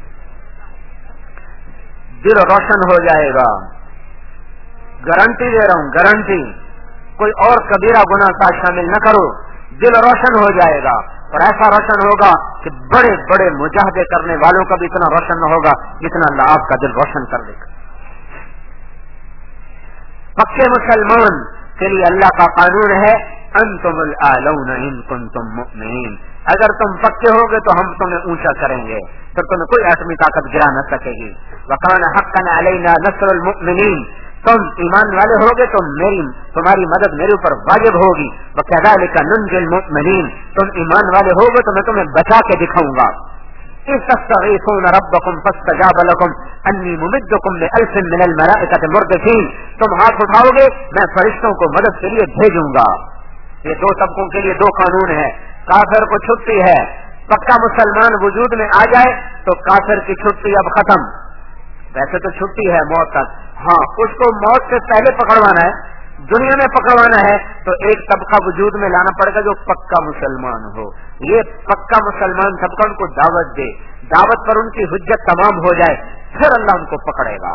دل روشن ہو جائے گا. گارنٹی دے رہا ہوں, گارنٹی. کوئی اور کبیرہ گناہ کا شامل نہ کرو, دل روشن ہو جائے گا. اور ایسا روشن ہوگا کہ بڑے بڑے مجاہدے کرنے والوں کا بھی اتنا روشن نہ ہوگا جتنا اللہ آپ کا دل روشن کر دے گا. پکے مسلمان کے لیے اللہ کا قانون ہے انتم الاعلون ان کنتم مؤمنین. اگر تم پکے ہوگے تو ہم تمہیں اونچا کریں گے, پھر تمہیں کوئی ایٹمی طاقت گرا نہ سکے گی. وکان حقا علینا نصر المؤمنین, تم ایمان والے ہوگے تو میری تمہاری مدد میرے اوپر واجب ہوگی. وکذالک ننجی المؤمنین, تم ایمان والے ہوگے تو میں تمہیں بچا کے دکھاؤں گا. اذ تستغیثون ربکم فاستجاب لکم انی ممدکم بألف من الملائکۃ مردفین, تم ہاتھ اٹھاؤ گے میں فرشتوں کو مدد کے لیے بھیجوں گا. یہ دو طبقوں کے لیے دو قانون ہے. کافر کو چھٹی ہے, پکا مسلمان وجود میں آ جائے تو کافر کی چھٹی اب ختم. ویسے تو چھٹی ہے موت تک, ہاں اس کو موت سے پہلے پکڑوانا ہے, دنیا میں پکڑوانا ہے تو ایک طبقہ وجود میں لانا پڑے گا جو پکا مسلمان ہو. یہ پکا مسلمان طبقہ ان کو دعوت دے, دعوت پر ان کی حجت تمام ہو جائے, پھر اللہ ان کو پکڑے گا.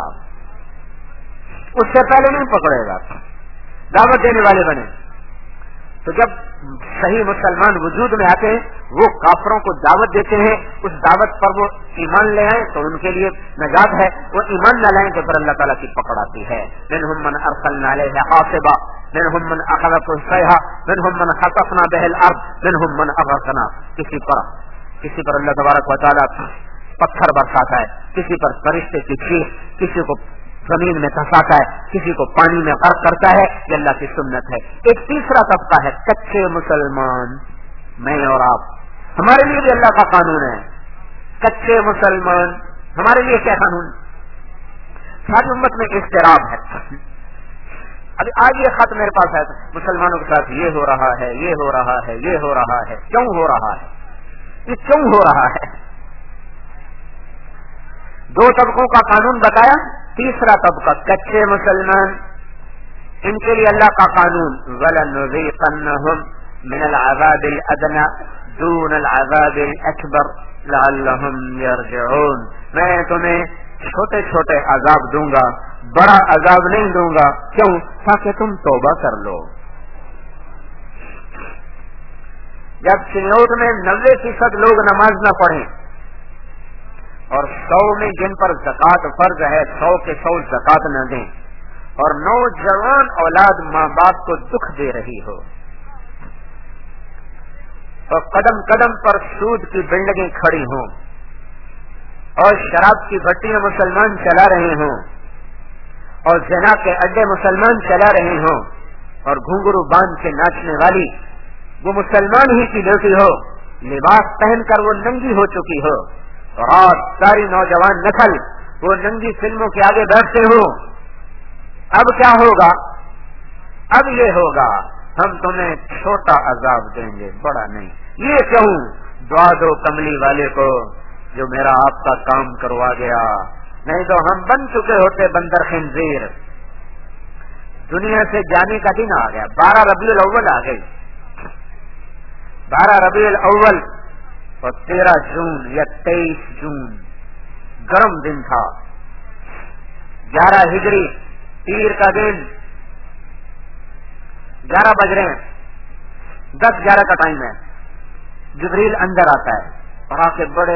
اس سے پہلے نہیں پکڑے گا. دعوت دینے والے بنے تو جب صحیح مسلمان وجود میں آتے ہیں وہ کافروں کو دعوت دیتے ہیں, اس دعوت پر وہ ایمان لے آئیں تو ان کے لیے نجات ہے, وہ ایمان نہ لائیں تو پھر اللہ تعالیٰ کی پکڑ آتی ہے. منہم من ارسلنا علیہ حاصبا منہم من اخذته الصیحہ منہم من خسفنا به الارض منہم من اغرقنا. کسی پر کسی پر اللہ تبارک و تعالیٰ پتھر برساتا ہے, کسی پر فرشتے کی چیخ, کسی کو زمین میں دھساتا ہے, کسی کو پانی میں غرق کرتا ہے. یہ اللہ کی سنت ہے. ایک تیسرا طبقہ ہے کچے مسلمان, میں اور آپ, ہمارے لیے بھی اللہ کا قانون ہے. کچے مسلمان ہمارے لیے کیا قانون؟ ساری امت میں اضطراب ہے. ابھی آج یہ خط میرے پاس ہے, مسلمانوں کے ساتھ یہ ہو رہا ہے, یہ ہو رہا ہے, یہ ہو رہا ہے. کیوں ہو رہا ہے؟ یہ کیوں ہو رہا ہے؟ دو طبقوں کا قانون بتایا, تیسرا طبقہ کچے مسلمان. ان کے لیے اللہ کا قانون وَلَنُذِيقَنَّهُمْ مِنَ الْعَذَابِ الْأَدْنَى دُونَ الْعَذَابِ الْأَكْبَرِ لَعَلَّهُمْ يَرْجِعُونَ، میں تمہیں چھوٹے چھوٹے عذاب دوں گا، بڑا عذاب نہیں دوں گا، کیوں؟ تاکہ تم توبہ کر لو۔ جب سنوٹ میں نوے فیصد لوگ نماز نہ پڑھیں اور سو میں جن پر زکوٰۃ فرض ہے سو کے سو زکوٰۃ نہ دیں، اور نوجوان اولاد ماں باپ کو دکھ دے رہی ہو، اور قدم قدم پر سود کی بلڈنگیں کھڑی ہوں، اور شراب کی بھٹیاں مسلمان چلا رہے ہوں، اور زنا کے اڈے مسلمان چلا رہے ہوں، اور گھنگرو باندھ کے ناچنے والی وہ مسلمان ہی کی بیٹی ہو، لباس پہن کر وہ ننگی ہو چکی ہو، اور ساری نوجوان نسل وہ ننگی فلموں کے آگے بیٹھتے ہو، اب کیا ہوگا؟ اب یہ ہوگا ہم تمہیں چھوٹا عذاب دیں گے، بڑا نہیں۔ یہ کہوں دعا دو کملی والے کو جو میرا آپ کا کام کروا گیا، نہیں تو ہم بن چکے ہوتے بندر خنزیر۔ دنیا سے جانے کا دن آ گیا، بارہ ربیع الاول آ گئی، بارہ ربیع الاول اور تیرہ جون یا تیئیس جون گرم دن تھا، گیارہ ہجری پیر کا دن، گیارہ بج رہے ہیں، دس گیارہ کا ٹائم ہے، جبریل اندر آتا ہے اور آ کے بڑے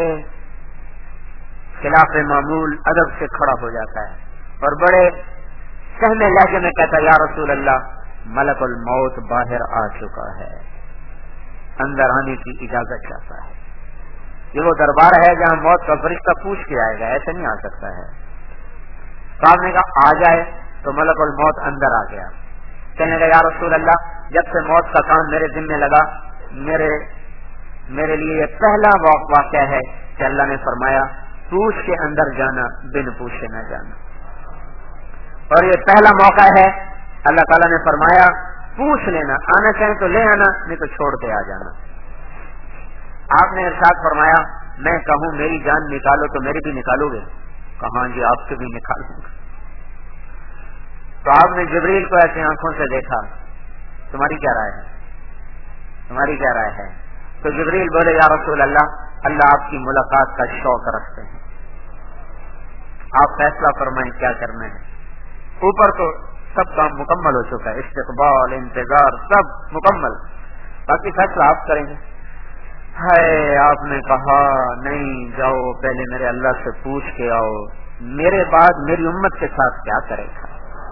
خلاف معمول ادب سے کھڑا ہو جاتا ہے اور بڑے سہنے لہجے میں کہتا ہے یا رسول اللہ ملک الموت باہر آ چکا ہے، اندر آنے کی اجازت چاہتا ہے۔ یہ وہ دربار ہے جہاں موت کا فرشتہ پوچھ کے آئے گا، ایسے نہیں آ سکتا ہے۔ صاحب نے کہا آ جائے، تو ملک الموت اندر آ گیا، کہنے لگا یا رسول اللہ جب سے موت کا کام میرے ذمہ لگا، میرے میرے لیے یہ پہلا واقعہ ہے کہ اللہ نے فرمایا پوچھ کے اندر جانا، بن پوچھے نہ جانا، اور یہ پہلا موقع ہے اللہ تعالیٰ نے فرمایا پوچھ لینا، آنا چاہیں تو لے آنا، نہیں تو چھوڑ کے آ جانا۔ آپ نے ارشاد فرمایا میں کہوں میری جان نکالو تو میری بھی نکالو گے؟ کہاں جی آپ سے بھی نکالوں گا۔ تو آپ نے جبریل کو ایسی آنکھوں سے دیکھا، تمہاری کیا رائے ہے؟ تمہاری کیا رائے ہے؟ تو جبریل بولے یا رسول اللہ اللہ آپ کی ملاقات کا شوق رکھتے ہیں، آپ فیصلہ فرمائیں کیا کرنا ہے۔ اوپر تو سب کام مکمل ہو چکا ہے، استقبال انتظار سب مکمل، باقی فیصلہ آپ کریں گے۔ ہے آپ نے کہا نہیں جاؤ پہلے میرے اللہ سے پوچھ کے آؤ میرے بعد میری امت کے ساتھ کیا کرے گا۔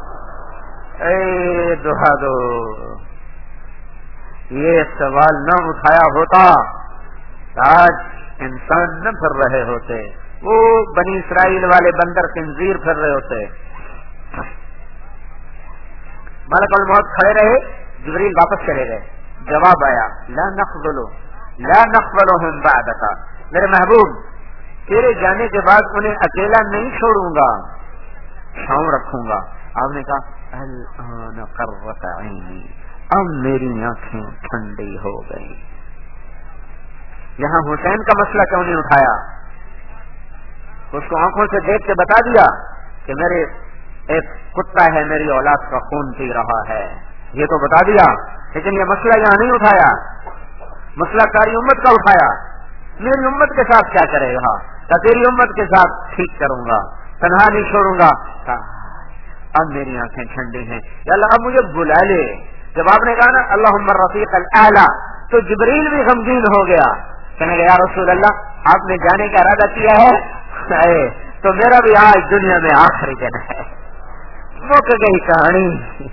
اے دعا دو، یہ سوال نہ اٹھایا ہوتا آج انسان نہ پھر رہے ہوتے، وہ بنی اسرائیل والے بندر خنزیر پھر رہے ہوتے۔ ملک الموت کھڑے رہے، جبریل واپس چلے گئے، جواب آیا لا نقبلو لا نقبلهم بعدک، میرے محبوب تیرے جانے کے بعد انہیں اکیلا نہیں چھوڑوں گا، چھاؤں رکھوں گا۔ آپ نے کہا الآن قرۃ عینی، اب میری آنکھیں ٹھنڈی ہو گئی۔ یہاں حسین کا مسئلہ کیوں نہیں اٹھایا؟ اس کو آنکھوں سے دیکھ کے بتا دیا کہ میرے ایک کتا ہے میری اولاد کا خون پی رہا ہے، یہ تو بتا دیا، لیکن یہ مسئلہ یہاں نہیں اٹھایا، مسئلہ ساری امت کا اٹھایا۔ میری امت کے ساتھ کیا کرے گا؟ کہ تیری امت کے ساتھ ٹھیک کروں گا، تنہا نہیں چھوڑوں گا۔ اب میری آنکھیں ٹھنڈی ہیں، یا اللہ اب مجھے بلا لے۔ جب آپ نے کہا نا اللہم الرفیق الاعلی، تو جبریل بھی غمگین ہو گیا، کہنے گا یا رسول اللہ آپ نے جانے کا ارادہ کیا ہے تو میرا بھی آج دنیا میں آخری دن ہے۔ مک گئی کہانی،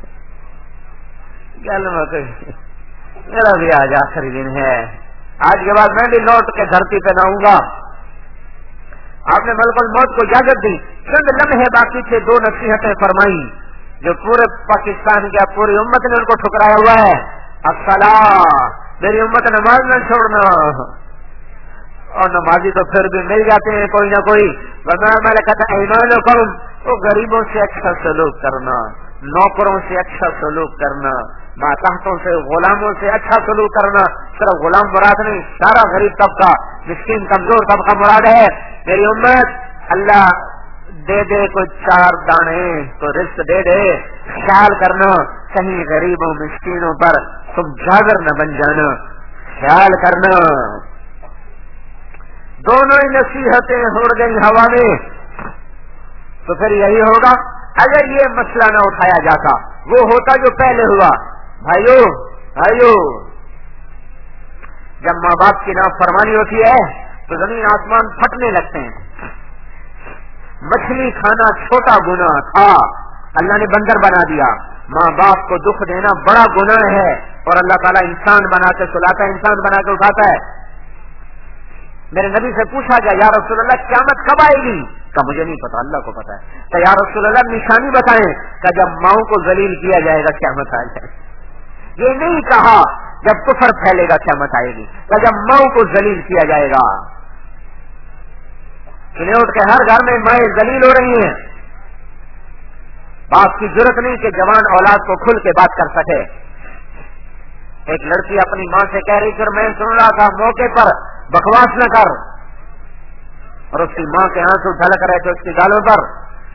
گل مک گئی، میرا بھی آج آخری دن ہے، آج کے بعد میں بھی لوٹ کے دھرتی پہ نہ آؤں گا۔ آپ نے ملک الموت کو اجازت دی، چند لمحے باقی تھے، دو نصیحتیں فرمائی جو پورے پاکستان کی پوری امت نے ان کو ٹھکرایا ہوا ہے۔ الصلاۃ، میری امت نماز نہ چھوڑنا، اور نمازی تو پھر بھی مل جاتے ہیں کوئی نہ کوئی، ورنہ میں نے کہتا ایمانکم، وہ غریبوں سے اچھا سلوک کرنا، نوکروں سے اچھا سلوک کرنا، ماتحتوں سے غلاموں سے اچھا سلوک کرنا، صرف غلام مراد نہیں، سارا غریب طبقہ، مسکین کمزور طبقہ مراد ہے۔ میری امت اللہ دے دے کوئی چار دانے تو رزق دے دے، خیال کرنا کہیں غریبوں مسکینوں پر تم جاگر نہ بن جانا، خیال کرنا۔ دونوں ہی نصیحتیں اڑ گئی ہوا میں۔ تو پھر یہی ہوگا اگر یہ مسئلہ نہ اٹھایا جاتا، وہ ہوتا جو پہلے ہوا۔ بھائیو بھائیو جب ماں باپ کی نافرمانی ہوتی ہے تو زمین آسمان پھٹنے لگتے ہیں۔ مچھلی کھانا چھوٹا گناہ تھا، اللہ نے بندر بنا دیا۔ ماں باپ کو دکھ دینا بڑا گناہ ہے، اور اللہ تعالیٰ انسان بنا کے سلاتا ہے، انسان بنا کے اٹھاتا ہے۔ میرے نبی سے پوچھا گیا یا رسول اللہ قیامت کب آئے گی؟ کہ مجھے نہیں پتا، اللہ کو پتا ہے۔ کہ یا رسول اللہ نشانی بتائیں، کہ جب ماؤں کو ذلیل کیا جائے گا قیامت آ جائے۔ یہ نہیں کہا جب کفر پھیلے گا قیامت آئے گی، کہ جب ماؤں کو ذلیل کیا جائے گا۔ چنے اٹھ کے ہر گھر میں مائیں ذلیل ہو رہی ہیں، باپ کی ضرورت نہیں کہ جوان اولاد کو کھل کے بات کر سکے۔ ایک لڑکی اپنی ماں سے کہہ رہی، پھر میں سن رہا تھا موقع پر بکواس نہ کر، اور اس کی ماں کے آنسو ڈھلک رہے تھے اس کی گالوں پر۔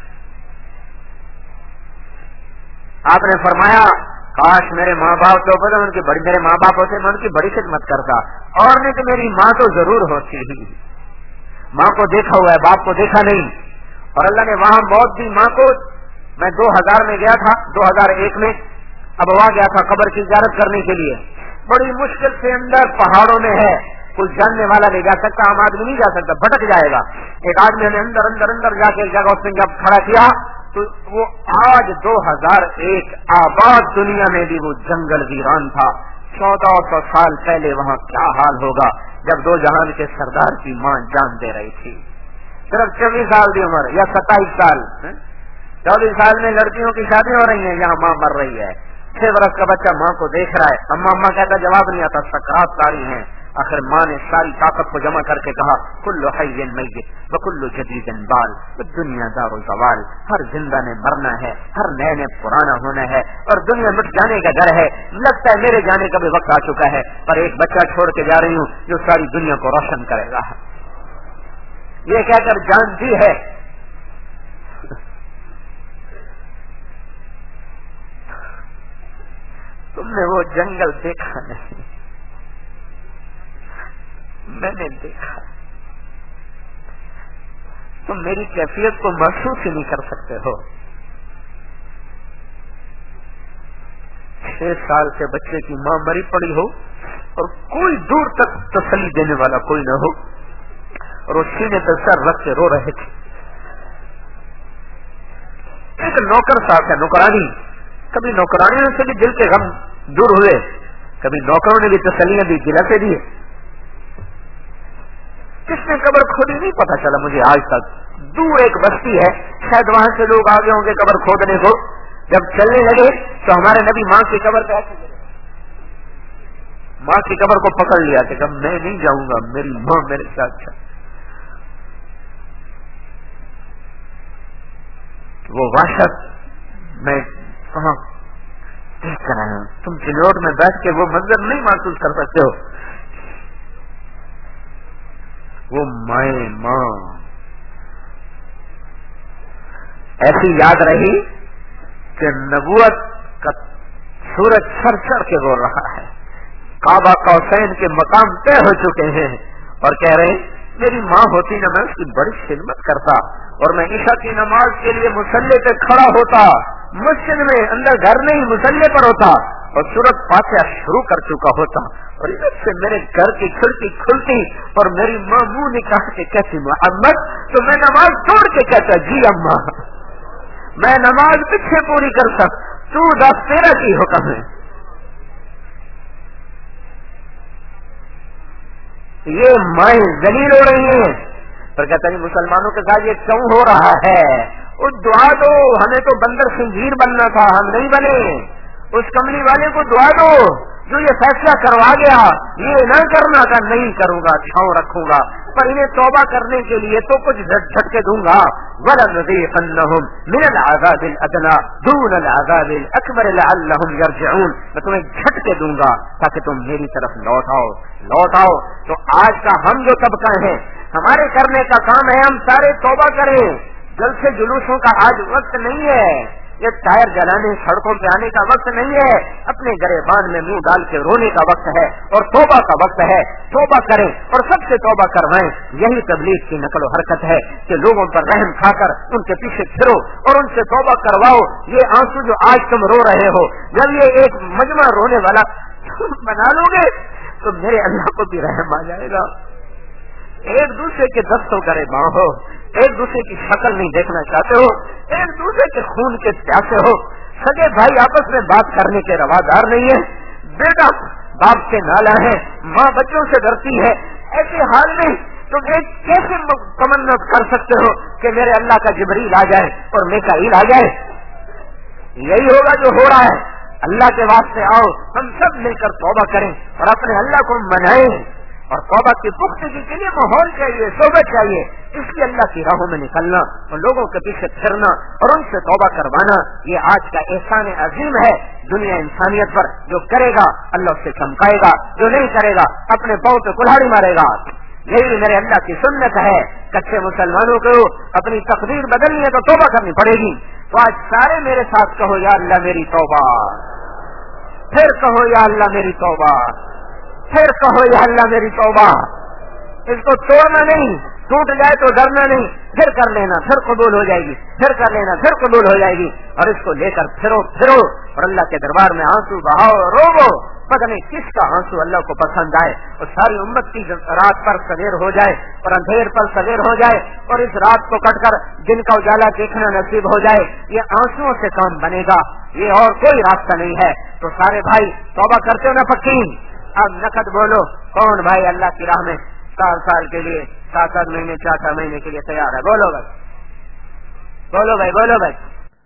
آپ نے فرمایا کاش میرے ماں باپ تو پتہ ان کی بڑی میرے ماں باپ ہوتے میں ان کی بڑی خدمت کرتا، اور نہیں تو میری ماں تو ضرور ہوتی ہی۔ ماں کو دیکھا ہوا ہے، باپ کو دیکھا نہیں، اور اللہ نے وہاں موت دی ماں کو۔ میں دو ہزار میں گیا تھا، دو ہزار ایک میں اب وہاں گیا تھا قبر کی زیارت کرنے کے لیے۔ بڑی مشکل سے اندر پہاڑوں میں ہے، کوئی جاننے والا نہیں جا سکتا، عام آدمی نہیں جا سکتا، بھٹک جائے گا۔ ایک آدمی نے اندر اندر اندر جا کے ایک جگہ اس نے جب کھڑا کیا تو وہ آج دو ہزار ایک آباد دنیا میں بھی وہ جنگل ویران تھا۔ چودہ سو سال پہلے وہاں کیا حال ہوگا جب دو جہان کے سردار کی ماں جان دے رہی تھی، صرف چوبیس سال کی عمر یا ستائیس سال، چوبیس سال میں لڑکیوں کی شادی ہو رہی ہے، یہاں ماں مر رہی ہے۔ چھ برس کا بچہ ماں کو دیکھ رہا ہے، اما اما کہتا جواب نہیں آتا، سکرات ساری ہیں۔ آخر ماں نے ساری طاقت کو جمع کر کے کہا کل حی میت وکل جدید بال، دنیا دار الزوال، ہر زندہ نے مرنا ہے، ہر نئے نے پرانا ہونا ہے، اور دنیا مٹ جانے کا ڈر ہے۔ لگتا ہے میرے جانے کا بھی وقت آ چکا ہے، پر ایک بچہ چھوڑ کے جا رہی ہوں جو ساری دنیا کو روشن کرے گا۔ یہ کہہ کر جان دی ہے۔ تم نے وہ جنگل دیکھا نہیں، میں نے دیکھا۔ تم میری کیفیت کو محسوس ہی نہیں کر سکتے ہو۔ چھ سال کے بچے کی ماں مری پڑی ہو اور کوئی دور تک تسلی دینے والا کوئی نہ ہو، اور وہ سینے پہ سر رکھ کے رو رہے تھے۔ ایک نوکر صاحب ہے، نوکرانی، کبھی نوکرانیوں سے بھی دل کے غم دور ہوئے، کبھی نوکروں نے بھی تسلیاں دی، دلاسے دیے۔ کس نے قبر کھودی نہیں پتا چلا مجھے آج تک۔ دور ایک بستی ہے، شاید وہاں سے لوگ آگے ہوں گے قبر کھودنے کو۔ جب چلنے لگے تو ہمارے نبی ماں کی قبر پہ ماں کی قبر کو پکڑ لیا کہ میں نہیں جاؤں گا، میری ماں میرے ساتھ چل۔ وہ وحشت میں کہاں دیکھ رہا ہوں، تم چنوٹ میں بیٹھ کے وہ منظر نہیں محسوس کر سکتے ہو۔ وہ مائیں ماں ایسی یاد رہی کہ نبوت کا سورج سر چڑھ کے بول رہا ہے، کعبہ قوسین کے مقام طے ہو چکے ہیں، اور کہہ رہے میری ماں ہوتی نہ میں اس کی بڑی خدمت کرتا، اور میں عشاء کی نماز کے لیے مصلی پہ کھڑا ہوتا، مسجد میں اندر گھر نہیں مصلی پر ہوتا، اور سورۃ فاتحہ شروع کر چکا ہوتا، اور ادھر سے میرے گھر کی کھڑکی کھلتی اور میری ماں منہ نکال کے کہتی محمد، تو میں نماز چھوڑ کے کہتا جی اماں، میں نماز پیچھے پوری کر سک، تو دس تیرا کی حکم ہے۔ یہ مائیں ذلیل ہو رہی ہیں، پر کہتا نہیں مسلمانوں کے ساتھ یہ کیوں ہو رہا ہے؟ اس دعا دو، ہمیں تو بندر خنزیر بننا تھا، ہم نہیں بنے۔ اس کملی والے کو دعا دو جو یہ فیصلہ کروا گیا، یہ نہ کرنا تھا، نہیں کروں گا، چھاؤں رکھوں گا، پر انہیں توبہ کرنے کے لیے تو کچھ جھٹکے دوں گا۔ وَلَنُذِيقَنَّهُمْ مِنَ الْعَذَابِ الْأَدْنَىٰ دُونَ الْعَذَابِ الْأَكْبَرِ لَعَلَّهُمْ يَرْجِعُونَ، میں تمہیں جھٹکے دوں گا تاکہ تم میری طرف لوٹ آؤ لوٹ آؤ تو آج کا ہم جو طبقہ ہیں، ہمارے کرنے کا کام ہے ہم سارے توبہ کریں، جلسے جلوسوں کا آج وقت نہیں ہے، یہ ٹائر جلانے سڑکوں پہ آنے کا وقت نہیں ہے، اپنے گریبان میں منہ ڈال کے رونے کا وقت ہے اور توبہ کا وقت ہے. توبہ کریں اور سب سے توبہ کروائیں. یہی تبلیغ کی نقل و حرکت ہے کہ لوگوں پر رحم کھا کر ان کے پیچھے پھرو اور ان سے توبہ کرواؤ. یہ آنسو جو آج تم رو رہے ہو، جب یہ ایک مجمع رونے والا بنا لو گے تو میرے اللہ کو بھی رحم آ جائے گا. ایک دوسرے کے دستوں کرے باں ہو، ایک دوسرے کی شکل نہیں دیکھنا چاہتے ہو، ایک دوسرے کے خون کے پیاسے ہو، سگے بھائی آپس میں بات کرنے کے روادار نہیں ہے، بیٹا باپ سے نالا ہے، ماں بچوں سے ڈرتی ہے. ایسے حال میں تم ایک کیسے تمنا کر سکتے ہو کہ میرے اللہ کا جبریل آ جائے اور میکائیل آ جائے؟ یہی ہوگا جو ہو رہا ہے. اللہ کے واسطے آؤ، ہم سب مل کر توبہ کریں اور اپنے اللہ کو منائیں. اور توبہ کی پختگی کے لیے ماحول چاہیے، صحبت چاہیے. اس لیے اللہ کی راہوں میں نکلنا اور لوگوں کے پیچھے پھرنا اور ان سے توبہ کروانا، یہ آج کا احسان عظیم ہے دنیا انسانیت پر. جو کرے گا اللہ اس سے چمکائے گا، جو نہیں کرے گا اپنے پاؤں پہ کلہاڑی مارے گا. یہی میرے اللہ کی سنت ہے. کچے مسلمانوں کو اپنی تقدیر بدلنی ہے تو توبہ کرنی پڑے گی. تو آج سارے میرے ساتھ کہو یا اللہ میری توبہ، پھر کہو یا اللہ میری توبہ، پھر کہو یا اللہ میری توبہ. اس کو توڑنا نہیں، ٹوٹ جائے تو ڈرنا نہیں، پھر کر لینا، پھر قبول ہو جائے گی، پھر کر لینا، پھر قبول ہو جائے گی. اور اس کو لے کر پھرو پھرو اور اللہ کے دربار میں آنسو بہاؤ، روو. پتہ نہیں کس کا آنسو اللہ کو پسند آئے اور ساری امت کی رات پر سویر ہو جائے اور اندھیر پر سویر ہو جائے اور اس رات کو کٹ کر دن کا اجالا دیکھنا نصیب ہو جائے. یہ آنسوؤں سے کام بنے گا، یہ اور کوئی راستہ نہیں ہے. تو سارے بھائی توبہ کرتے ہو نہ پکی؟ اب نقد بولو. کون بھائی اللہ کی راہ میں سال سال کے لیے، سات سات مہینے، چار چار مہینے کے لیے تیار ہے؟ بولو بھائی، بولو بھائی، بولو بھائی.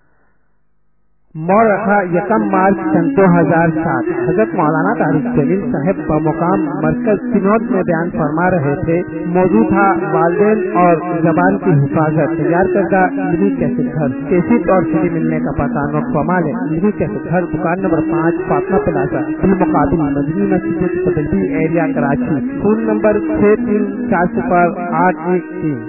مورخہ یکم مارچ سن دو ہزار سات حضرت مولانا طارق جلیل صاحب بمقام مرکز سینوڈ میں بیان فرما رہے تھے. موضوع تھا والدین اور زبان کی حفاظت. تیار کردہ علمی کیسٹ گھر، کیسٹ اور سی ڈی ملنے کا پتہ نقصومال ہے. علمی کیسٹ گھر، دکان نمبر پانچ، فاطمہ پلازا، بالمقابل مدنی مسجد تبدیلی ایریا کراچی. فون نمبر چھ تین چار صفر آٹھ ایک تین.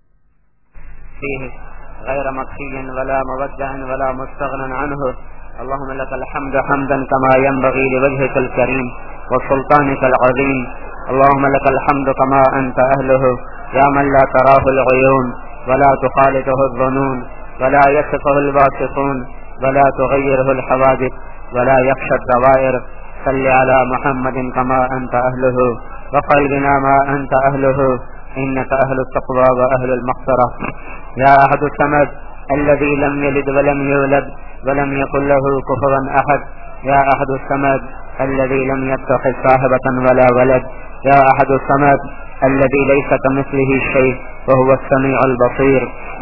غير مكفي ولا مودع ولا مستغنى عنه. اللهم لك الحمد حمدا كما ينبغي لوجهك الكريم وسلطانك العظيم. اللهم لك الحمد كما أنت أهله، يا من لا تراه العيون ولا تخالطه الظنون ولا يصفه الباسطون ولا تغيره الحوادث ولا يخشى الدوائر. صل على محمد كما أنت أهله وقل بنا ما أنت أهله، إنك أهل التقوى وأهل المغفرة. يا أحد الصمد الذي لم يلد ولم يولد ولم يكن له كفوا أحد. يا أحد الصمد الذي لم يتخذ صاحبة ولا ولد. يا أحد الصمد الذي ليس كمثله شيء وهو السميع البصير.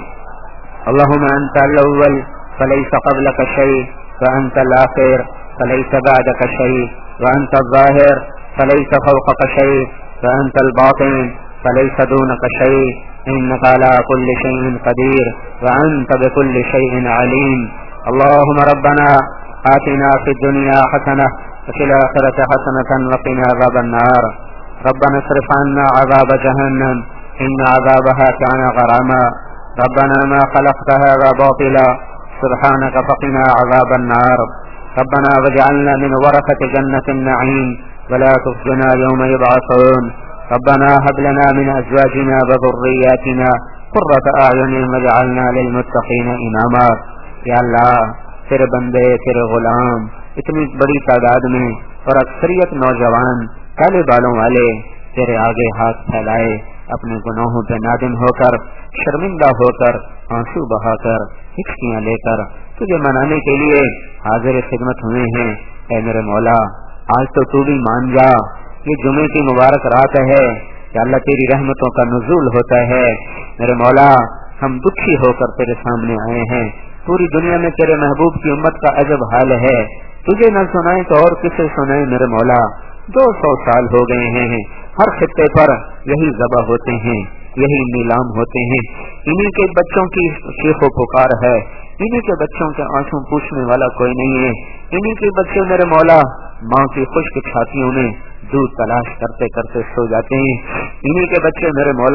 اللهم أنت الأول فليس قبلك شيء، وأنت الآخر فليس بعدك شيء، وأنت الظاهر فليس فوقك شيء، وأنت الباطن فليس دونك شيء. إنك على كل شيء قدير وأنت بكل شيء عليم. اللهم ربنا آتنا في الدنيا حسنة وفي الآخرة حسنة وقنا عذاب النار. ربنا اصرف عنا عذاب جهنم إن عذابها كان غراما. ربنا ما خلقت هذا باطلا سبحانك فقنا عذاب النار. ربنا واجعلنا من ورثة جنة النعيم ولا تخزنا يوم يبعثون. ربنا هب لنا من أزواجنا وذرياتنا قرة أعين واجعلنا للمتقين إماما. یا اللہ تیرے بندے، تیرے غلام اتنی بڑی تعداد میں اور اکثریت نوجوان کالے بالوں والے تیرے آگے ہاتھ پھیلائے اپنے گناہوں پہ نادم ہو کر، شرمندہ ہو کر، آنسو بہا کر، ہچکیاں لے کر تجھے منانے کے لیے حاضر خدمت ہوئے ہیں. اے میرے مولا، آج تو تو بھی مان جا. یہ جمعے کی مبارک رات ہے کہ اللہ تیری رحمتوں کا نزول ہوتا ہے. میرے مولا، ہم دکھی ہو کر تیرے سامنے آئے ہیں. پوری دنیا میں تیرے محبوب کی امت کا عجب حال ہے. تجھے نہ سنائیں تو اور کسے سنائیں میرے مولا. دو سو سال ہو گئے ہیں، ہر خطے پر یہی ذبح ہوتے ہیں، یہی نیلام ہوتے ہیں. انہی کے بچوں کی چیخ و پکار ہے، انہی کے بچوں کے آنسو پوچھنے والا کوئی نہیں ہے. انہی کے بچے میرے مولا ماں کی خشک چھاتیوں میں دودھ تلاش کرتے کرتے سو جاتے ہیں. انہی کے بچے میرے مولا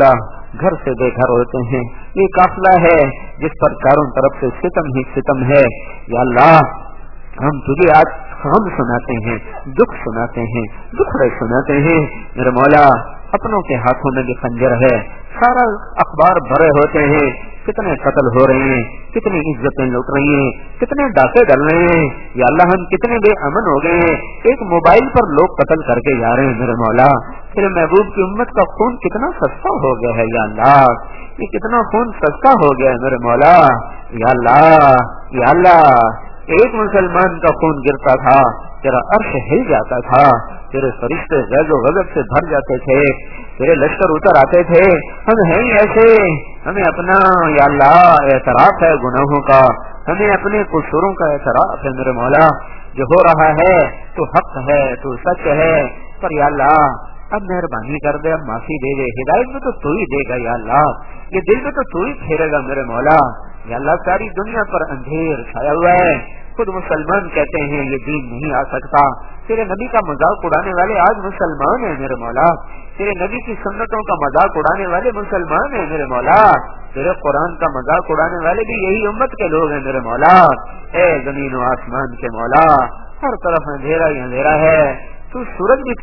گھر سے بے گھر ہوتے ہیں. یہ قافلہ ہے جس پر چاروں طرف سے ستم ہی ستم ہے. یا اللہ ہم تجھے آج غم سناتے ہیں, دکھ سناتے ہیں, دکھڑے سناتے ہیں. میرے مولا اپنوں کے ہاتھوں میں بھی خنجر ہے, سارا اخبار بھرے ہوتے ہیں, کتنے قتل ہو رہے ہیں, کتنی عزتیں لوٹ رہی ہیں, کتنے ڈاکے ڈل رہے ہیں. یا اللہ ہم کتنے بے امن ہو گئے ہیں, ایک موبائل پر لوگ قتل کر کے جا رہے ہیں. میرے مولا تیرے محبوب کی امت کا خون کتنا سستا ہو گیا ہے. یا اللہ یہ کتنا خون سستا ہو گیا ہے میرے مولا. یا اللہ یا اللہ ایک مسلمان کا خون گرتا تھا تیرا عرش ہل جاتا تھا, تیرے فرشتے غیظ و غضب سے بھر جاتے تھے, تیرے لشکر اتر آتے تھے. ہم ہیں ہی ایسے, ہمیں اپنا یا اللہ اعتراف ہے گناہوں کا, ہمیں اپنے قصوروں کا اعتراف ہے میرے مولا. جو ہو رہا ہے تو حق ہے, تو سچ ہے, پر یا اللہ اب مہربانی کر دے, اب معافی دے دے. ہدایت میں تو تو ہی دے گا یا اللہ, یہ دل میں تو تو ہی پھیرے گا میرے مولا. یا اللہ ساری دنیا پر اندھیر چھایا ہوا ہے, خود مسلمان کہتے ہیں یہ دین نہیں آ سکتا. تیرے نبی کا مذاق اڑانے والے آج مسلمان ہیں میرے مولا, تیرے نبی کی سنتوں کا مذاق اڑانے والے مسلمان ہیں میرے مولا, تیرے قرآن کا مذاق اڑانے والے بھی یہی امت کے لوگ ہیں میرے مولا. اے زمین و آسمان کے مولا, ہر طرف اندھیرا ہی اندھیرا ہے, تو سورج بھی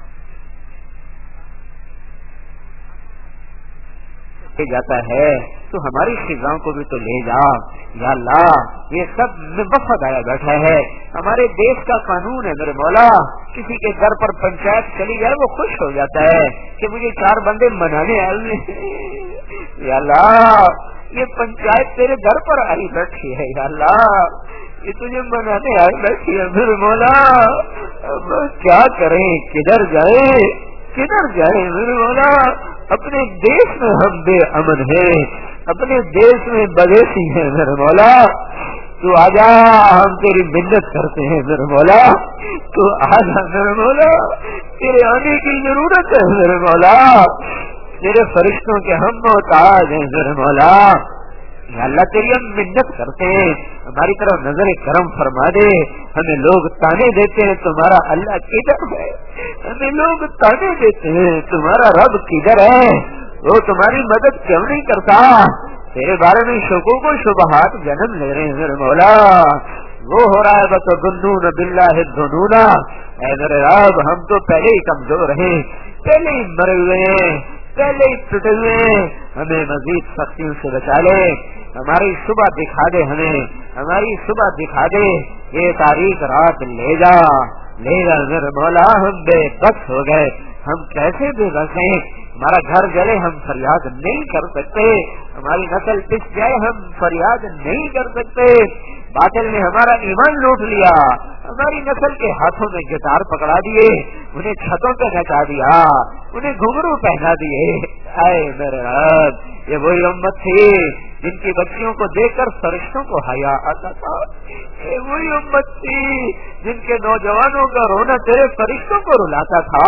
جاتا ہے تو ہماری فضاؤں کو بھی تو لے جا. یا اللہ یہ سب وفد آیا بیٹھا ہے, ہمارے دیش کا قانون ہے میرے مولا, کسی کے گھر پر پنچایت چلی جائے وہ خوش ہو جاتا ہے کہ مجھے چار بندے منانے آئے. یا اللہ یہ پنچایت تیرے گھر پر آئی بیٹھی ہے, یا اللہ یہ تجھے منانے آئی بیٹھی ہے میرے مولا. اب کیا کریں, کدھر جائیں کدھر جائیں میرے مولا. اپنے دیش میں ہم بے امن ہیں, اپنے دیش میں بدیسی ہیں میرے مولا. تو آجا, ہم تیری منت کرتے ہیں میرے مولا, تو آجا میرے مولا, تیرے آنے کی ضرورت ہے میرے مولا. تیرے فرشتوں کے ہم محتاج ہیں میرے مولا. یا اللہ تیری ہم منت کرتے ہیں, ہماری طرف نظر کرم فرما دے. ہمیں لوگ تانے دیتے ہیں تمہارا اللہ کدھر ہے, ہمیں لوگ تانے دیتے ہیں تمہارا رب کدھر ہے, وہ تمہاری مدد کیوں نہیں کرتا. تیرے بارے میں شکوک و شبہات جنم لے رہے ہیں میرے مولا. وہ ہو رہا ہے بس گنون باللہ الظنون. اے میرے رب ہم تو پہلے ہی کمزور ہیں, پہلے ہی مرے ہوئے ہیں, پہلے ہی ٹوٹے ہوئے ہیں, ہمیں مزید سختیوں سے بچا لے. ہماری صبح دکھا دے, ہمیں ہماری صبح دکھا دے. یہ تاریخ رات لے جا لے جا میرے مولا. ہم بے بس ہو گئے, ہم کیسے بے بس ہیں. ہمارا گھر جلے ہم فریاد نہیں کر سکتے, ہماری نسل پس جائے ہم فریاد نہیں کر سکتے. باطل نے ہمارا ایمان لوٹ لیا, ہماری نسل کے ہاتھوں میں گٹار پکڑا دیے, انہیں چھتوں پہ نچا دیا, انہیں گھنگرو پہنا دیے. اے میرے رب یہ وہی امت تھی جن کی بچیوں کو دیکھ کر فرشتوں کو حیا آتا تھا. یہ وہی امت تھی جن کے نوجوانوں کا رونا تیرے فرشتوں کو رلاتا تھا.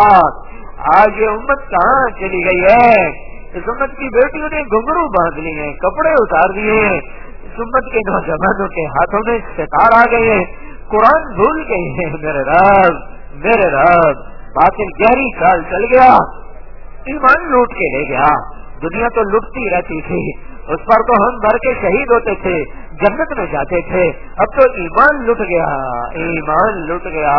آج یہ امت کہاں چلی گئی ہے. اس امت کی بیٹیوں نے گھنگرو باندھ لیے, کپڑے اتار دیے. اس امت کے نوجوانوں کے ہاتھوں میں ستار آ گئے ہیں, قرآن بھول گئے ہیں. میرے رب میرے رب باطل گہری چال چل گیا, ایمان لوٹ کے لے گیا. دنیا تو لٹتی رہتی تھی, اس پر تو ہم بھر کے شہید ہوتے تھے, جنت میں جاتے تھے. اب تو ایمان لٹ گیا, ایمان لٹ گیا.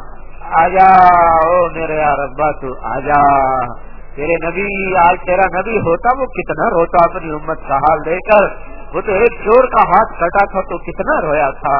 آجا او میرے یار ابا, تو آجا. تیرے نبی, آج تیرا نبی ہوتا وہ کتنا روتا اپنی امت کا حال دے کر. وہ تو ایک چور کا ہاتھ کٹا تھا تو کتنا رویا تھا,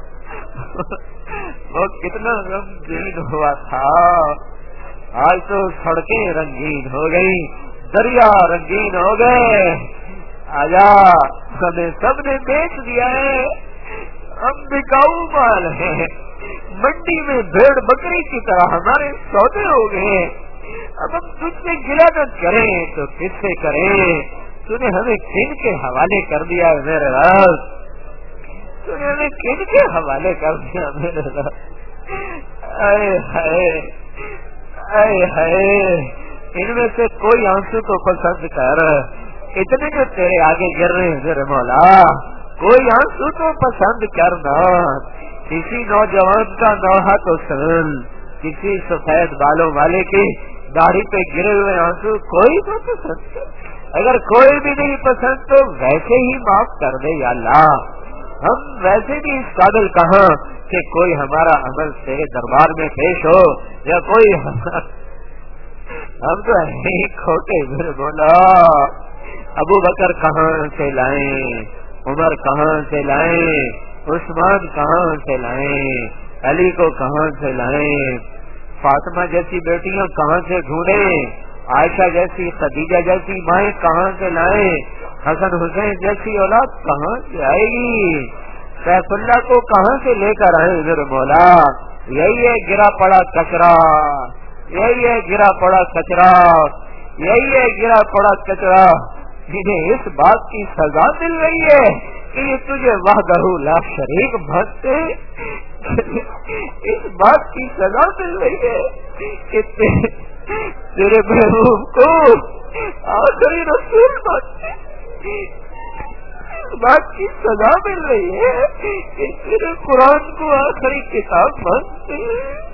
وہ کتنا غمگین ہوا تھا. آج تو سڑکیں رنگین ہو گئی, دریا رنگین ہو گئے. آجا ہمیں سب نے بیچ دیا ہے, ہم بکاؤ مال ہیں, منڈی میں بھیڑ بکری کی طرح ہمارے سودے ہو گئے. اب ہم تجھ سے گلا نہ کریں تو کس سے کریں. تو نے ہمیں کن کے حوالے کر دیا میرے رب, تو نے ہمیں کن کے حوالے کر دیا میرے رب. اے ہائے اے ہائے, ان میں سے کوئی آنسو تو پسند کر, اتنے جو تیرے آگے گر رہے ہیں میرے مولا, کوئی آنسو تو پسند کرنا. کسی نوجوان کا نوحہ تو سن, کسی سفید بالوں والے کی داڑھی پہ گرے ہوئے آنسو کوئی تو پسند کر. اگر کوئی بھی نہیں پسند تو ویسے ہی معاف کر دے یا اللہ. ہم ویسے بھی اس قابل کہاں کہ کوئی ہمارا عمل تیرے دربار میں پیش ہو یا کوئی ہم تو ہی کھوٹے میرے مولا. ابو بکر کہاں سے لائیں, عمر کہاں سے لائیں, عثمان کہاں سے لائیں, علی کو کہاں سے لائیں, فاطمہ جیسی بیٹیاں کہاں سے ڈھونڈیں, عائشہ جیسی, خدیجہ جیسی مائیں کہاں سے لائیں, حسن حسین جیسی اولاد کہاں سے آئے گی, سیف اللہ کو کہاں سے لے کر آئے میرے مولا. یہی ہے گرا پڑا کچرا, یہی ہے گرا پڑا کچرا, یہی ہے گرا پڑا کچرا جنہیں اس بات کی سزا مل رہی ہے کہ یہ تجھے وحدہ لا شریک بھجتے, اس بات کی سزا مل رہی ہے کہ تیرے محبوب کو آخری رسول بھجتے, اس بات کی سزا مل رہی ہے کہ تیرے قرآن کو آخری کتاب بھجتے,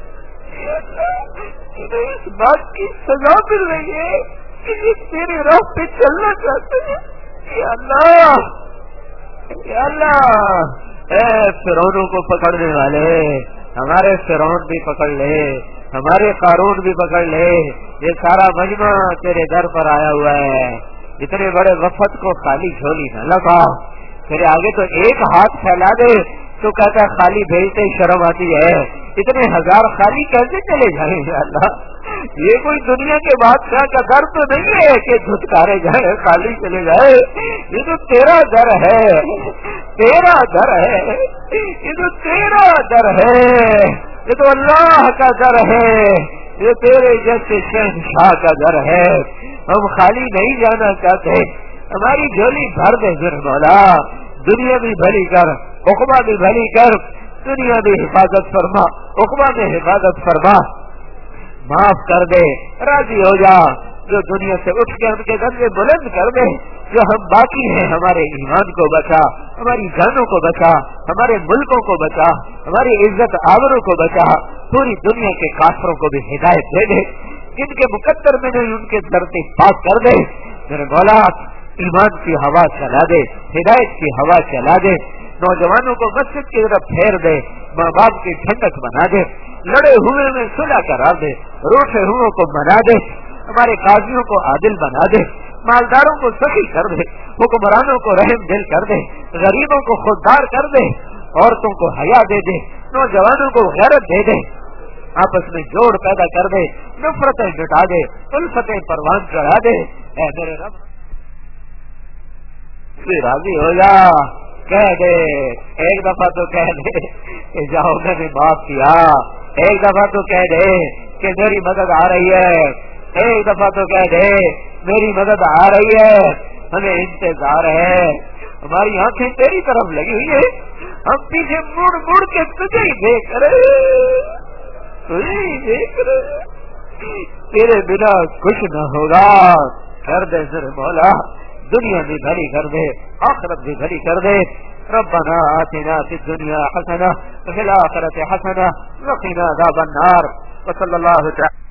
اس بات کی سزا مل رہی ہے کہ تیرے راہ پہ چلنا چاہتے ہیں. یا اللہ, یا اللہ, اے فرعونوں کو پکڑنے والے ہمارے فرعون بھی پکڑ لے, ہمارے قارون بھی پکڑ لے. یہ سارا مجمع تیرے در پر آیا ہوا ہے, اتنے بڑے وفد کو خالی جھولی نہ لگا. تیرے آگے تو ایک ہاتھ پھیلا دے تو کہتا ہے خالی بھیجتے شرم آتی ہے, اتنے ہزار خالی کیسے چلے جائیں. یا اللہ, یہ کوئی دنیا کے بادشاہ کا در تو نہیں ہے کہ دھتکارے جائے خالی چلے جائے. یہ تو تیرا در ہے, تیرا در ہے, یہ تو تیرا در ہے, یہ تو اللہ کا در ہے, یہ تیرے جیسے شہنشاہ کا در ہے. ہم خالی نہیں جانا چاہتے, ہماری جھولی بھر دے پھر مولا. دنیا بھی بھلی کر, عقبہ بھی بھلی کر, دنیا بھی حفاظت فرما, عقبہ میں حفاظت فرما, معاف کر دے, راضی ہو جا. جو دنیا سے اٹھ کے ان کے درجے بلند کر دے. جو ہم باقی ہیں ہمارے ایمان کو بچا, ہماری جانوں کو بچا, ہمارے ملکوں کو بچا, ہماری عزت آبروں کو بچا. پوری دنیا کے کافروں کو بھی ہدایت دے دے, جن کے مقدر میں نہیں ان کے درد پاک کر دے. میرے مولا ایمان کی ہوا چلا دے, ہدایت کی ہوا چلا دے. نوجوانوں کو مسجد کی طرف پھیر دے, ماں باپ کی ٹھنڈک بنا دے, لڑے ہوئے میں صلح کرا دے, روٹے ہوئے کو منا دے, ہمارے قاضیوں کو عادل بنا دے, مالداروں کو سخی کر دے, حکمرانوں کو رحم دل کر دے, غریبوں کو خوددار کر دے, عورتوں کو حیا دے دے, نوجوانوں کو غیرت دے دے, آپس میں جوڑ پیدا کر دے, نفرتیں مٹا دے, الفتیں پروان چڑھا دے. اے میرے رب راضی ہو جا, کہہ دے ایک دفعہ تو کہہ دے کہ جاؤ میں نے معاف کیا, ایک دفعہ تو کہہ دے کہ میری مدد آ رہی ہے, ایک دفعہ تو کہہ دے میری مدد آ رہی ہے, ہمیں انتظار ہے, ہماری آنکھیں تیری طرف لگی ہوئی ہے, ہم پیچھے مڑ مڑ کے تجھے ہی دیکھ رہے, تجھے ہی دیکھ رہے, تیرے بنا کچھ نہ ہوگا. کر دے سر مولا, دنیا بھی بھلی کر دے, آخرت بھی بھلی کر دے. ربنا آتنا فی الدنیا حسنہ وفی الآخرۃ حسنہ وقنا عذاب النار. وصلی اللہ تعالی